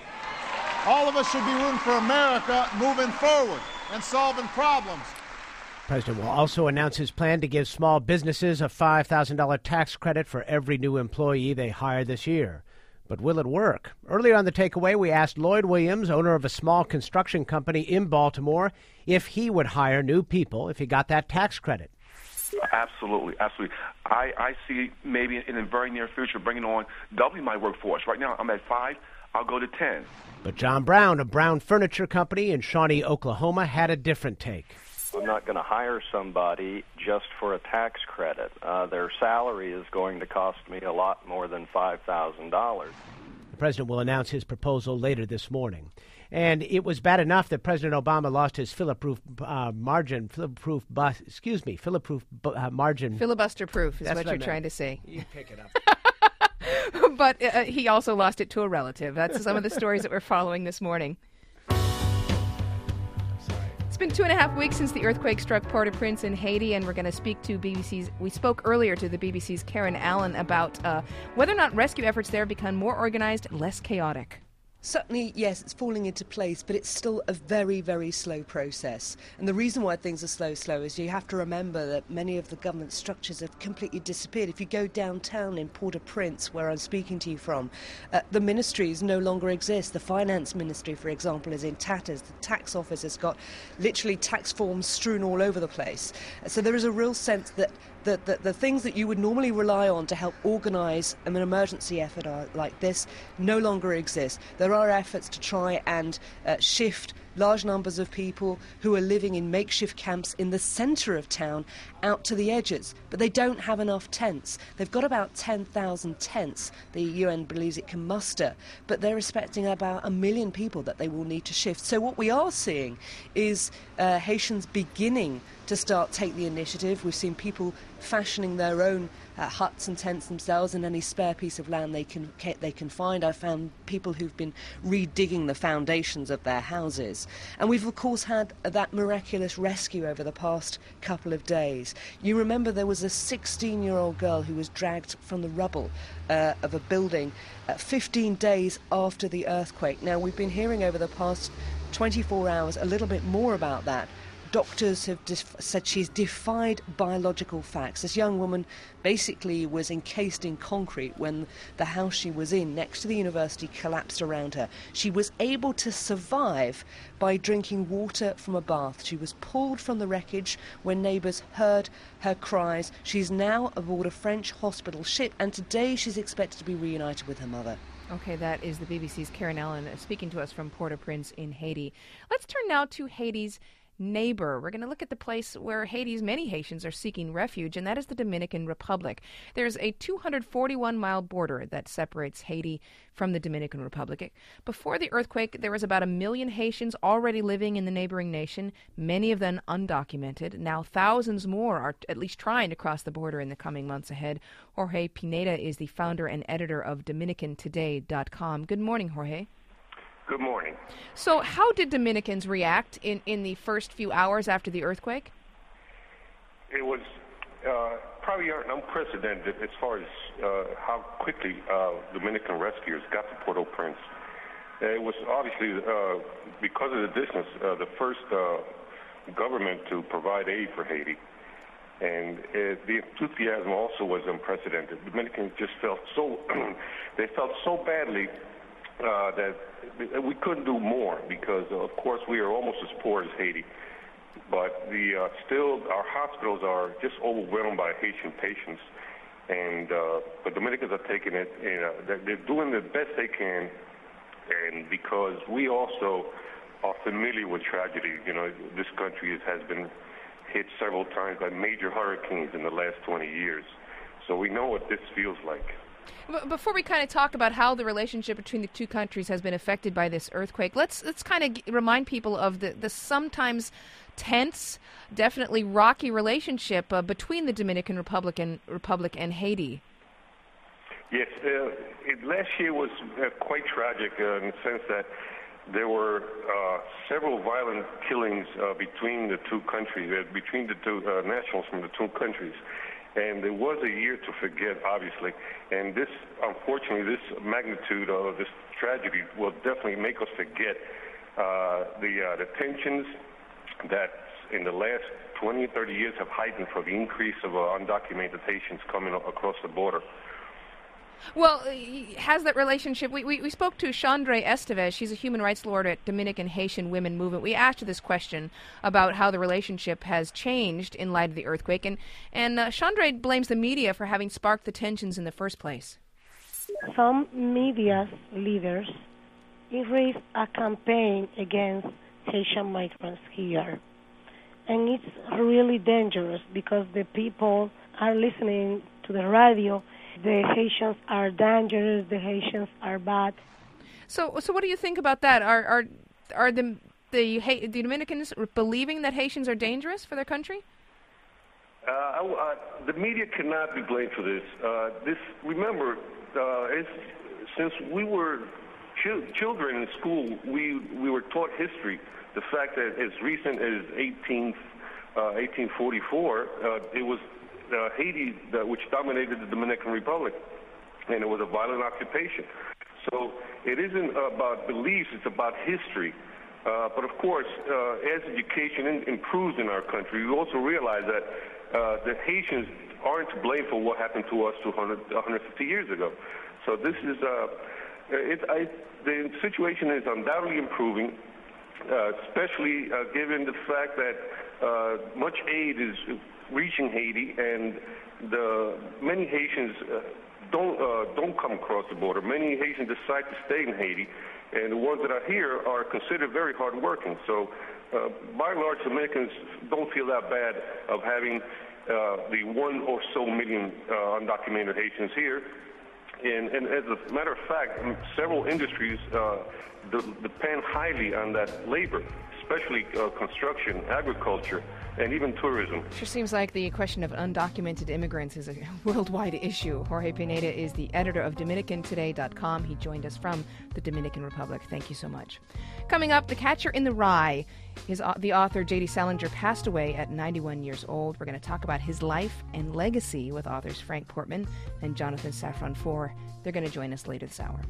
All of us should be rooting for America moving forward and solving problems. The president will also announce his plan to give small businesses a five thousand dollars tax credit for every new employee they hire this year. But will it work? Earlier on The Takeaway, we asked Lloyd Williams, owner of a small construction company in Baltimore, if he would hire new people if he got that tax credit. Absolutely, absolutely. I, I see maybe in the very near future bringing on doubling my workforce. Right now, I'm at five. I'll go to ten. But John Brown of Brown Furniture Company in Shawnee, Oklahoma, had a different take. I'm not going to hire somebody just for a tax credit. Uh, their salary is going to cost me a lot more than five thousand dollars. The president will announce his proposal later this morning. And it was bad enough that President Obama lost his filiproof uh, margin, filiproof bus, excuse me, filiproof uh, margin. Filibuster proof is That's what, what you're I trying meant. to say. You pick it up. But uh, he also lost it to a relative. That's some of the stories that we're following this morning. It's been two and a half weeks since the earthquake struck Port-au-Prince in Haiti, and we're going to speak to B B C's. We spoke earlier to the B B C's Karen Allen about uh, whether or not rescue efforts there become more organized, less chaotic. Certainly, yes, it's falling into place, but it's still a very, very slow process. And the reason why things are slow, slow is you have to remember that many of the government structures have completely disappeared. If you go downtown in Port-au-Prince, where I'm speaking to you from, uh, the ministries no longer exist. The finance ministry, for example, is in tatters. The tax office has got literally tax forms strewn all over the place. So there is a real sense that The, the, the things that you would normally rely on to help organise an emergency effort like this no longer exist. There are efforts to try and uh, shift large numbers of people who are living in makeshift camps in the centre of town out to the edges, but they don't have enough tents. They've got about ten thousand tents the U N believes it can muster, but they're expecting about a million people that they will need to shift. So what we are seeing is uh, Haitians beginning to start take the initiative. We've seen people fashioning their own uh, huts and tents themselves in any spare piece of land they can they can find. I've found people who've been redigging the foundations of their houses. And we've of course had that miraculous rescue over the past couple of days. You remember there was a sixteen-year-old girl who was dragged from the rubble uh, of a building uh, fifteen days after the earthquake. Now, we've been hearing over the past twenty-four hours a little bit more about that. Doctors have def- said she's defied biological facts. This young woman basically was encased in concrete when the house she was in next to the university collapsed around her. She was able to survive by drinking water from a bath. She was pulled from the wreckage when neighbours heard her cries. She's now aboard a French hospital ship, and today she's expected to be reunited with her mother. Okay, that is the B B C's Karen Allen uh, speaking to us from Port-au-Prince in Haiti. Let's turn now to Haiti's neighbor. We're going to look at the place where Haiti's many Haitians are seeking refuge, and that is the Dominican Republic. There's a two hundred forty-one mile border that separates Haiti from the Dominican Republic. Before the earthquake, there was about a million Haitians already living in the neighboring nation, many of them undocumented. Now thousands more are at least trying to cross the border in the coming months ahead. Jorge Pineda is the founder and editor of Dominican Today dot com. Good morning, Jorge. Good morning. So how did Dominicans react in, in the first few hours after the earthquake? It was uh, probably unprecedented as far as uh, how quickly uh, Dominican rescuers got to Port-au-Prince. It was obviously, uh, because of the distance, uh, the first uh, government to provide aid for Haiti. And uh, the enthusiasm also was unprecedented. Dominicans just felt so, they felt so badly Uh, that we couldn't do more because, uh, of course, we are almost as poor as Haiti. But the uh, still, our hospitals are just overwhelmed by Haitian patients, and uh, the Dominicans are taking it. And, uh, they're, they're doing the best they can, and because we also are familiar with tragedy. You know, this country has been hit several times by major hurricanes in the last twenty years, so we know what this feels like. Before we kind of talk about how the relationship between the two countries has been affected by this earthquake, let's let's kind of g- remind people of the, the sometimes tense, definitely rocky relationship uh, between the Dominican Republic and, Republic and Haiti. Yes, uh, it, last year was uh, quite tragic uh, in the sense that there were uh, several violent killings uh, between the two countries, uh, between the two uh, nationals from the two countries. And it was a year to forget, obviously. And this, unfortunately, this magnitude of this tragedy will definitely make us forget uh, the uh, the tensions that in the last twenty, thirty years have heightened for the increase of uh, undocumented Haitians coming across the border. Well, has that relationship... We, we, we spoke to Chandre Estevez. She's a human rights lawyer at Dominican Haitian Women Movement. We asked her this question about how the relationship has changed in light of the earthquake, and, and uh, Chandre blames the media for having sparked the tensions in the first place. Some media leaders it raised a campaign against Haitian migrants here. And it's really dangerous because the people are listening to the radio. The Haitians are dangerous, the Haitians are bad. So, so what do you think about that? Are are are the the, the Dominicans believing that Haitians are dangerous for their country? Uh, I, I, the media cannot be blamed for this. Uh, this remember, uh, it's, since we were ch- children in school, we we were taught history. The fact that as recent as eighteen, uh, eighteen forty-four, uh, it was uh, Haiti that, which dominated the Dominican Republic, and it was a violent occupation. So it isn't about beliefs; it's about history. Uh, but of course, uh, as education in, improves in our country, we also realize that uh, the Haitians aren't to blame for what happened to us two hundred, one hundred fifty years ago. So this is uh, it, I, the situation is undoubtedly improving, uh, especially uh, given the fact that uh, much aid is reaching Haiti, and the many Haitians uh, don't uh, don't come across the border. Many Haitians decide to stay in Haiti. And the ones that are here are considered very hardworking. So, uh, by and large, Dominicans don't feel that bad of having uh, the one or so million uh, undocumented Haitians here. And, and as a matter of fact, several industries uh, de- depend highly on that labor, especially uh, construction, agriculture, and even tourism. Sure seems like the question of undocumented immigrants is a worldwide issue. Jorge Pineda is the editor of Dominican Today dot com. He joined us from the Dominican Republic. Thank you so much. Coming up, The Catcher in the Rye. His, uh, the author, J D Salinger, passed away at ninety-one years old. We're going to talk about his life and legacy with authors Frank Portman and Jonathan Safran Foer. They're going to join us later this hour.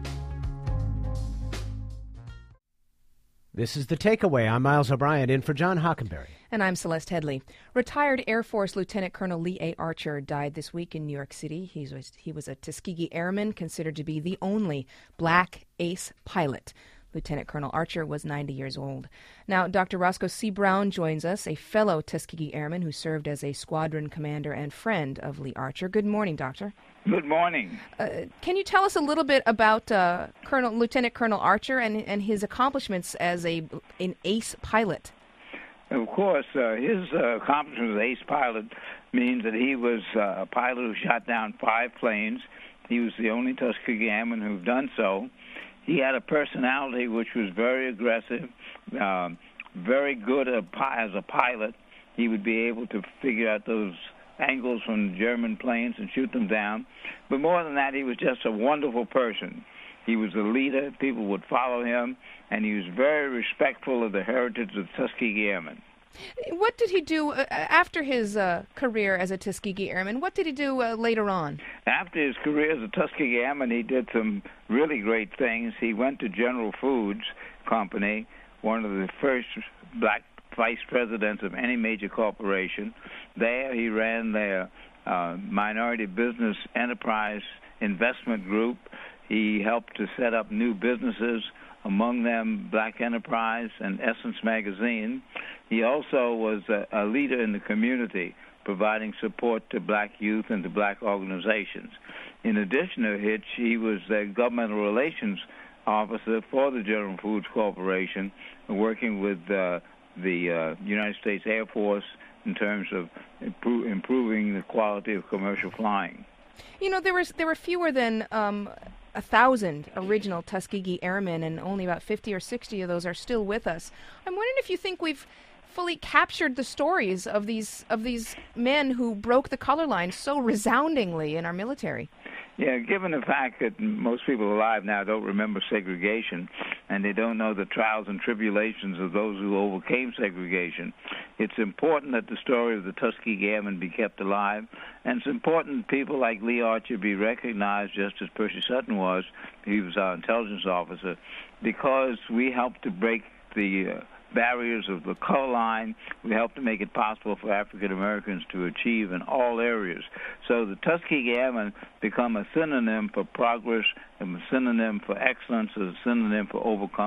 This is The Takeaway. I'm Miles O'Brien, in for John Hockenberry. And I'm Celeste Headley. Retired Air Force Lieutenant Colonel Lee A. Archer died this week in New York City. He was, he was a Tuskegee Airman, considered to be the only black ace pilot. Lieutenant Colonel Archer was ninety years old. Now, Doctor Roscoe C. Brown joins us, a fellow Tuskegee Airman who served as a squadron commander and friend of Lee Archer. Good morning, Doctor. Good morning. Uh, can you tell us a little bit about uh, Colonel Lieutenant Colonel Archer and, and his accomplishments as a an ace pilot? Of course, uh, his uh, accomplishment as ace pilot means that he was uh, a pilot who shot down five planes. He was the only Tuskegee Airman who've done so. He had a personality which was very aggressive, uh, very good as a pilot. He would be able to figure out those angles from German planes and shoot them down. But more than that, he was just a wonderful person. He was a leader. People would follow him, and he was very respectful of the heritage of Tuskegee Airmen. What did he do uh, after his uh, career as a Tuskegee Airman? What did he do uh, later on? After his career as a Tuskegee Airman, he did some really great things. He went to General Foods Company, one of the first black vice presidents of any major corporation. There he ran their uh, minority business enterprise investment group. He helped to set up new businesses, among them Black Enterprise and Essence Magazine. He also was a, a leader in the community, providing support to black youth and to black organizations. In addition to which, he was the governmental relations officer for the General Foods Corporation, working with uh, the uh, United States Air Force in terms of impro- improving the quality of commercial flying. You know, there was there were fewer than um, a thousand original Tuskegee Airmen, and only about fifty or sixty of those are still with us. I'm wondering if you think we've fully captured the stories of these of these men who broke the color line so resoundingly in our military. Yeah, given the fact that most people alive now don't remember segregation, and they don't know the trials and tribulations of those who overcame segregation, it's important that the story of the Tuskegee Airmen be kept alive, and it's important people like Lee Archer be recognized, just as Percy Sutton was. He was our intelligence officer, because we helped to break the uh, barriers of the color line. We help to make it possible for African Americans to achieve in all areas. So the Tuskegee Airmen become a synonym for progress, and a synonym for excellence, and a synonym for overcoming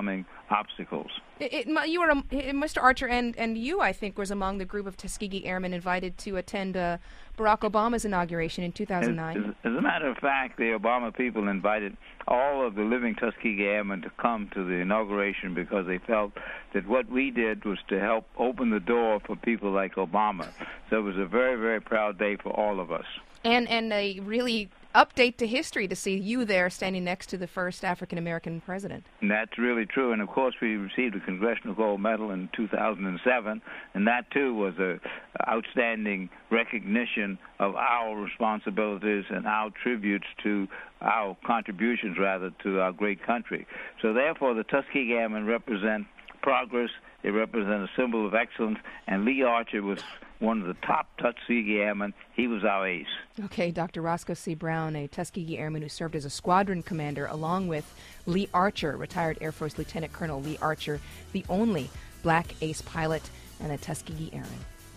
obstacles. It, it, you were, um, Mister Archer, and, and you, I think, was among the group of Tuskegee Airmen invited to attend uh, Barack Obama's inauguration in two thousand nine. As, as, as a matter of fact, the Obama people invited all of the living Tuskegee Airmen to come to the inauguration because they felt that what we did was to help open the door for people like Obama. So it was a very, very proud day for all of us. And and a really update to history to see you there standing next to the first African-American president. And that's really true. And, of course, we received a Congressional Gold Medal in two thousand seven, and that, too, was a outstanding recognition of our responsibilities and our tributes to our contributions, rather, to our great country. So, therefore, the Tuskegee Airmen represent progress. They represent a symbol of excellence, and Lee Archer was one of the top Tuskegee Airmen. He was our ace. Okay, Doctor Roscoe C. Brown, a Tuskegee Airman who served as a squadron commander, along with Lee Archer, retired Air Force Lieutenant Colonel Lee Archer, the only black ace pilot and a Tuskegee Airman.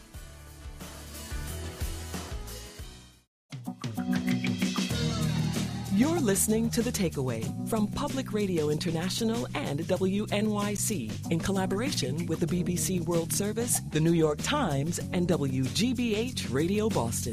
You're listening to The Takeaway from Public Radio International and W N Y C in collaboration with the B B C World Service, the New York Times, and W G B H Radio Boston.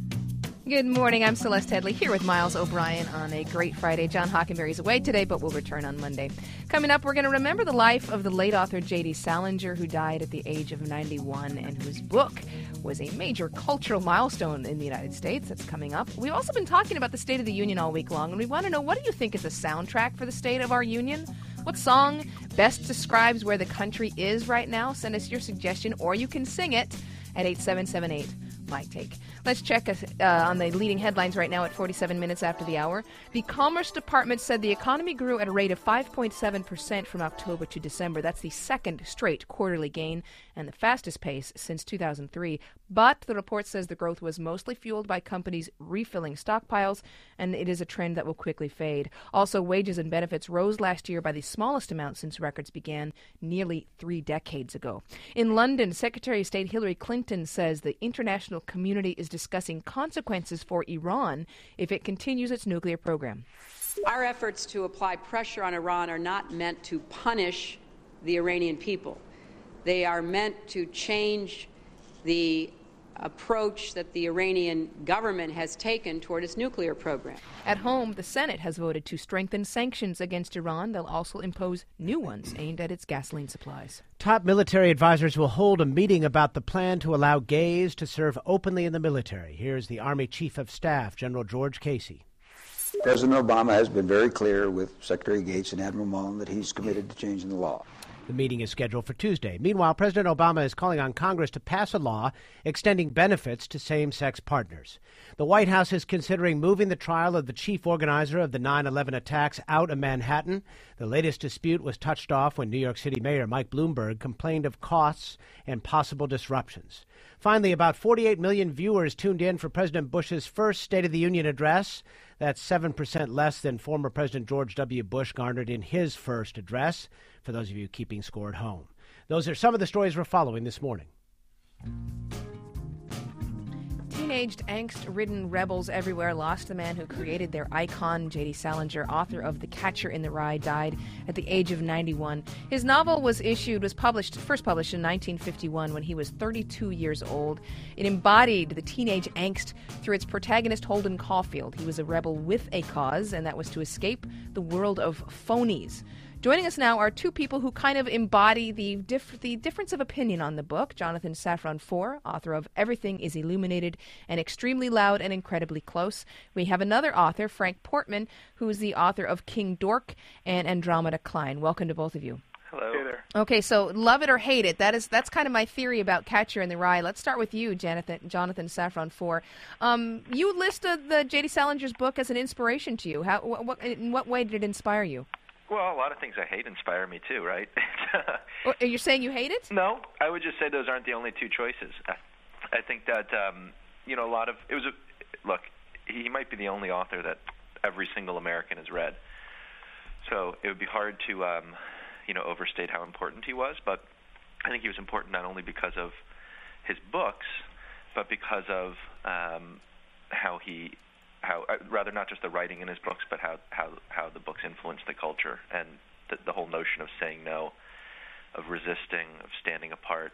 Good morning. I'm Celeste Headley here with Miles O'Brien on a great Friday. John Hockenberry's away today, but will return on Monday. Coming up, we're going to remember the life of the late author J D Salinger, who died at the age of ninety-one and whose book was a major cultural milestone in the United States. That's coming up. We've also been talking about the State of the Union all week long, and we want to know, what do you think is the soundtrack for the state of our union? What song best describes where the country is right now? Send us your suggestion, or you can sing it at eight seven seven eight. My take. Let's check uh, on the leading headlines right now at forty-seven minutes after the hour. The Commerce Department said the economy grew at a rate of five point seven percent from October to December. That's the second straight quarterly gain and the fastest pace since two thousand three. But the report says the growth was mostly fueled by companies refilling stockpiles, and it is a trend that will quickly fade. Also, wages and benefits rose last year by the smallest amount since records began nearly three decades ago. In London, Secretary of State Hillary Clinton says the international community is discussing consequences for Iran if it continues its nuclear program. Our efforts to apply pressure on Iran are not meant to punish the Iranian people. They are meant to change the approach that the Iranian government has taken toward its nuclear program. At home, the Senate has voted to strengthen sanctions against Iran. They'll also impose new ones aimed at its gasoline supplies. Top military advisors will hold a meeting about the plan to allow gays to serve openly in the military. Here's the Army Chief of Staff, General George Casey. President Obama has been very clear with Secretary Gates and Admiral Mullen that he's committed to changing the law. The meeting is scheduled for Tuesday. Meanwhile, President Obama is calling on Congress to pass a law extending benefits to same-sex partners. The White House is considering moving the trial of the chief organizer of the nine eleven attacks out of Manhattan. The latest dispute was touched off when New York City Mayor Mike Bloomberg complained of costs and possible disruptions. Finally, about forty-eight million viewers tuned in for President Bush's first State of the Union address. That's seven percent less than former President George W. Bush garnered in his first address, for those of you keeping score at home. Those are some of the stories we're following this morning. Teenaged, angst-ridden rebels everywhere lost the man who created their icon. J D Salinger, author of The Catcher in the Rye, died at the age of ninety-one. His novel was issued, was published, first published in nineteen fifty-one when he was thirty-two years old. It embodied the teenage angst through its protagonist, Holden Caulfield. He was a rebel with a cause, and that was to escape the world of phonies. Joining us now are two people who kind of embody the diff- the difference of opinion on the book. Jonathan Safran Foer, author of Everything is Illuminated and Extremely Loud and Incredibly Close. We have another author, Frank Portman, who is the author of King Dork and Andromeda Klein. Welcome to both of you. Hello. Hey there. Okay, so love it or hate it. That is that's kind of my theory about Catcher in the Rye. Let's start with you, Jonathan Jonathan Safran Foer. Um, you listed the J D Salinger's book as an inspiration to you. How what, what in what way did it inspire you? Well, a lot of things I hate inspire me too, right? Well, are you saying you hate it? No, I would just say those aren't the only two choices. I, I think that um, you know a lot of it was a look. He might be the only author that every single American has read, so it would be hard to um, you know overstate how important he was. But I think he was important not only because of his books, but because of um, how he. How, uh, rather not just the writing in his books, but how, how, how the books influenced the culture and the, the whole notion of saying no, of resisting, of standing apart.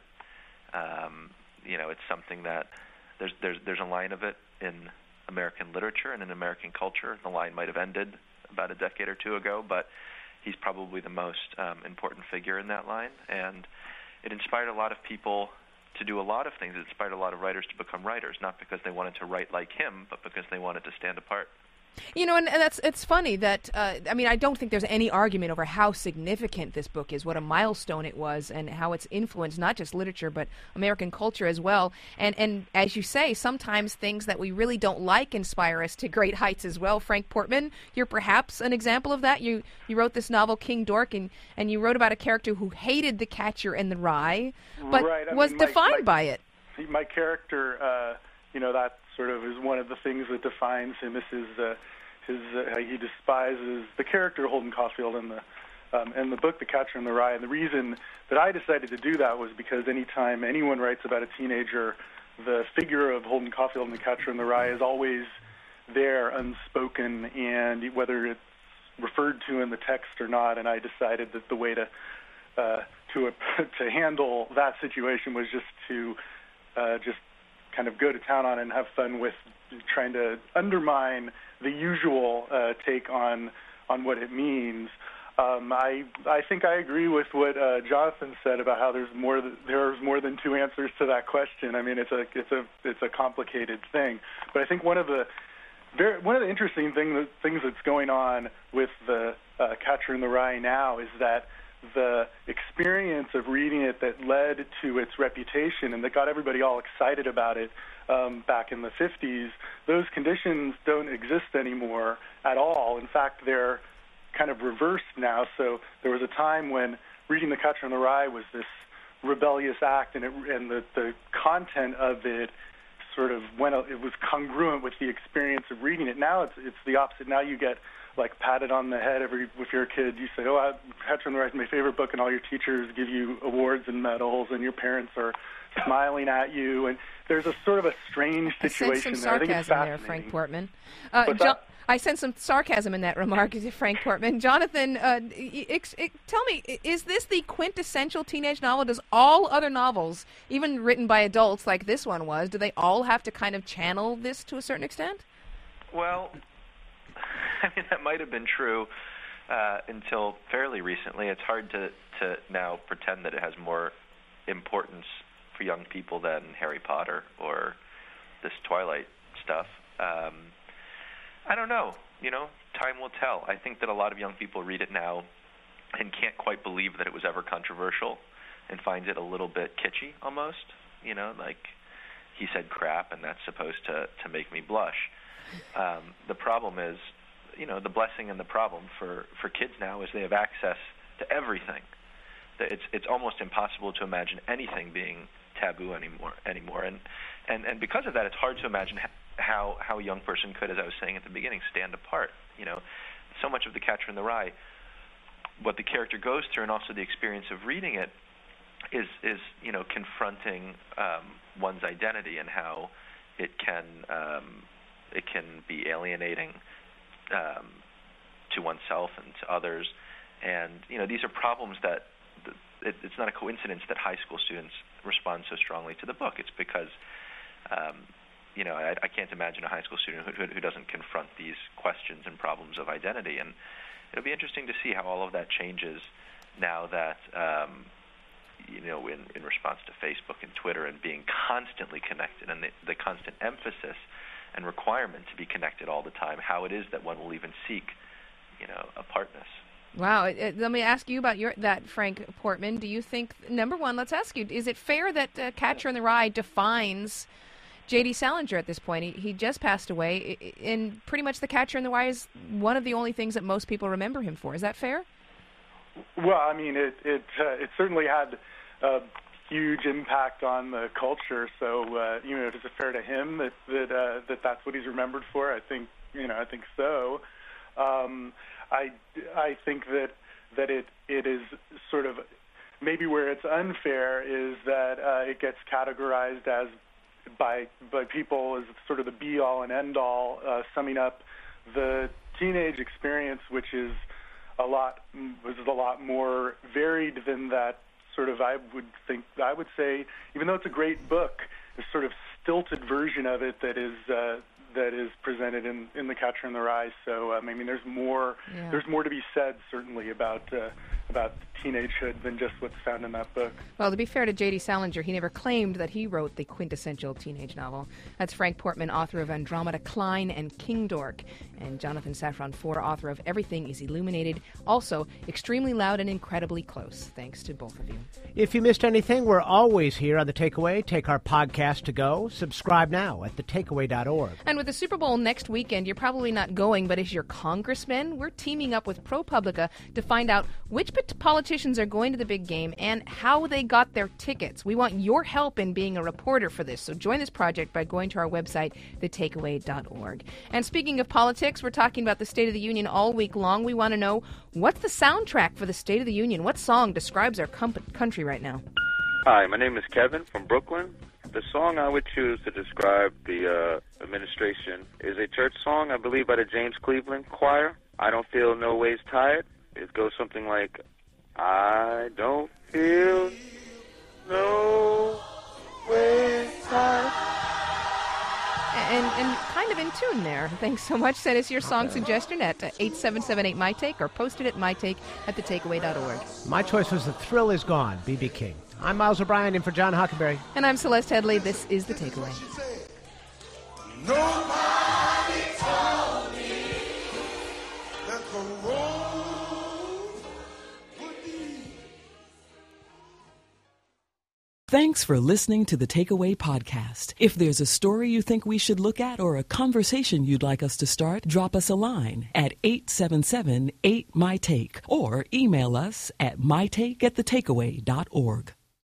Um, you know, it's something that there's there's there's a line of it in American literature and in American culture. The line might have ended about a decade or two ago, but he's probably the most um, important figure in that line, and it inspired a lot of people to do a lot of things. It inspired a lot of writers to become writers, not because they wanted to write like him, but because they wanted to stand apart. You know, and, and that's it's funny that, uh, I mean, I don't think there's any argument over how significant this book is, what a milestone it was, and how it's influenced not just literature, but American culture as well. And, and as you say, sometimes things that we really don't like inspire us to great heights as well. Frank Portman, you're perhaps an example of that. You you wrote this novel, King Dork, and, and you wrote about a character who hated The Catcher in the Rye, but right. I was mean, my, defined my, by it. My character, uh, you know, that sort of is one of the things that defines him. Is his, uh, his uh, he despises the character Holden Caulfield in the um, in the book The Catcher in the Rye. And the reason that I decided to do that was because anytime anyone writes about a teenager, the figure of Holden Caulfield in The Catcher in the Rye is always there, unspoken, and whether it's referred to in the text or not. And I decided that the way to uh, to uh, to handle that situation was just to uh, just kind of go to town on it and have fun with trying to undermine the usual uh, take on on what it means. Um, I I think I agree with what uh, Jonathan said about how there's more th- there's more than two answers to that question. I mean, it's a it's a it's a complicated thing. But I think one of the very, one of the interesting thing, things that's going on with the uh, Catcher in the Rye now is that the experience of reading it that led to its reputation and that got everybody all excited about it um, back in the fifties, those conditions don't exist anymore at all. In fact, they're kind of reversed now. So there was a time when reading The Catcher in the Rye was this rebellious act, and, it, and the, the content of it sort of went, it was congruent with the experience of reading it. Now it's it's the opposite. Now you get like patted on the head every if you're a kid. You say, "Oh, Catcher in the Rye is my favorite book," and all your teachers give you awards and medals, and your parents are smiling at you. And there's a sort of a strange situation I sense some there. I think it's sarcasm there, Frank Portman. Uh, What's Jo- that? I sense some sarcasm in that remark, Frank Portman. Jonathan, uh, ex- ex- tell me, is this the quintessential teenage novel? Does all other novels, even written by adults like this one was, do they all have to kind of channel this to a certain extent? Well, I mean, that might have been true uh, until fairly recently. It's hard to, to now pretend that it has more importance for young people than Harry Potter or this Twilight stuff. Um, I don't know. You know, time will tell. I think that a lot of young people read it now and can't quite believe that it was ever controversial and finds it a little bit kitschy almost. You know, like he said crap and that's supposed to, to make me blush. Um, the problem is, you know, the blessing and the problem for, for kids now is they have access to everything. It's it's almost impossible to imagine anything being taboo anymore. Anymore, and and, and because of that, it's hard to imagine how how a young person could, as I was saying at the beginning, stand apart. You know, so much of The Catcher in the Rye, what the character goes through, and also the experience of reading it, is is you know confronting um, one's identity and how it can um, it can be alienating um, to oneself and to others. And you know, these are problems that it, it's not a coincidence that high school students respond so strongly to the book. It's because um, you know I, I can't imagine a high school student who, who doesn't confront these questions and problems of identity. And it'll be interesting to see how all of that changes now that um, you know in, in response to Facebook and Twitter and being constantly connected and the, the constant emphasis and requirement to be connected all the time, how it is that one will even seek you know apartness. Wow. It, it, let me ask you about your that, Frank Portman. Do you think, number one, let's ask you, is it fair that uh, Catcher in the Rye defines J D Salinger at this point? He, he just passed away, and pretty much The Catcher in the Rye is one of the only things that most people remember him for. Is that fair? Well, I mean, it it, uh, it certainly had a huge impact on the culture. So, uh, you know, is it fair to him that that, uh, that that's what he's remembered for? I think, you know, I think so. Um, I, I think that that it it is sort of maybe where it's unfair is that uh, it gets categorized as by by people as sort of the be all and end all, uh, summing up the teenage experience, which is a lot was a lot more varied than that. Sort of, I would think, I would say, even though it's a great book, a sort of stilted version of it that is uh, that is presented in, in The Catcher in the Rye. So, um, I mean, there's more Yeah. there's more to be said certainly about uh, about teenagehood than just what's found in that book. Well, to be fair to J D. Salinger, he never claimed that he wrote the quintessential teenage novel. That's Frank Portman, author of Andromeda, Klein, and King Dork, and Jonathan Safran Foer, author of Everything is Illuminated, also extremely loud and incredibly close. Thanks to both of you. If you missed anything, we're always here on The Takeaway. Take our podcast to go. Subscribe now at the takeaway dot org. And with the Super Bowl next weekend, you're probably not going, but as your congressman, we're teaming up with ProPublica to find out which politicians are going to the big game and how they got their tickets. We want your help in being a reporter for this, so join this project by going to our website, the takeaway dot org. And speaking of politics, we're talking about the State of the Union all week long. We want to know, what's the soundtrack for the State of the Union? What song describes our com- country right now? Hi, my name is Kevin from Brooklyn. The song I would choose to describe the uh, administration is a church song, I believe, by the James Cleveland Choir. I don't feel no ways tired. It goes something like, I don't feel no ways tired. And, and kind of in tune there. Thanks so much. Send us your song suggestion at eight seven seven eight my take or post it at mytake at the takeaway dot org. My choice was The Thrill Is Gone, B B King. I'm Miles O'Brien in for John Hockenberry. And I'm Celeste Headley. This is The Takeaway. Nobody told me that the road would be. Thanks for listening to the Takeaway Podcast. If there's a story you think we should look at or a conversation you'd like us to start, drop us a line at eight seven seven eight my take or email us at mytake at the takeaway dot org.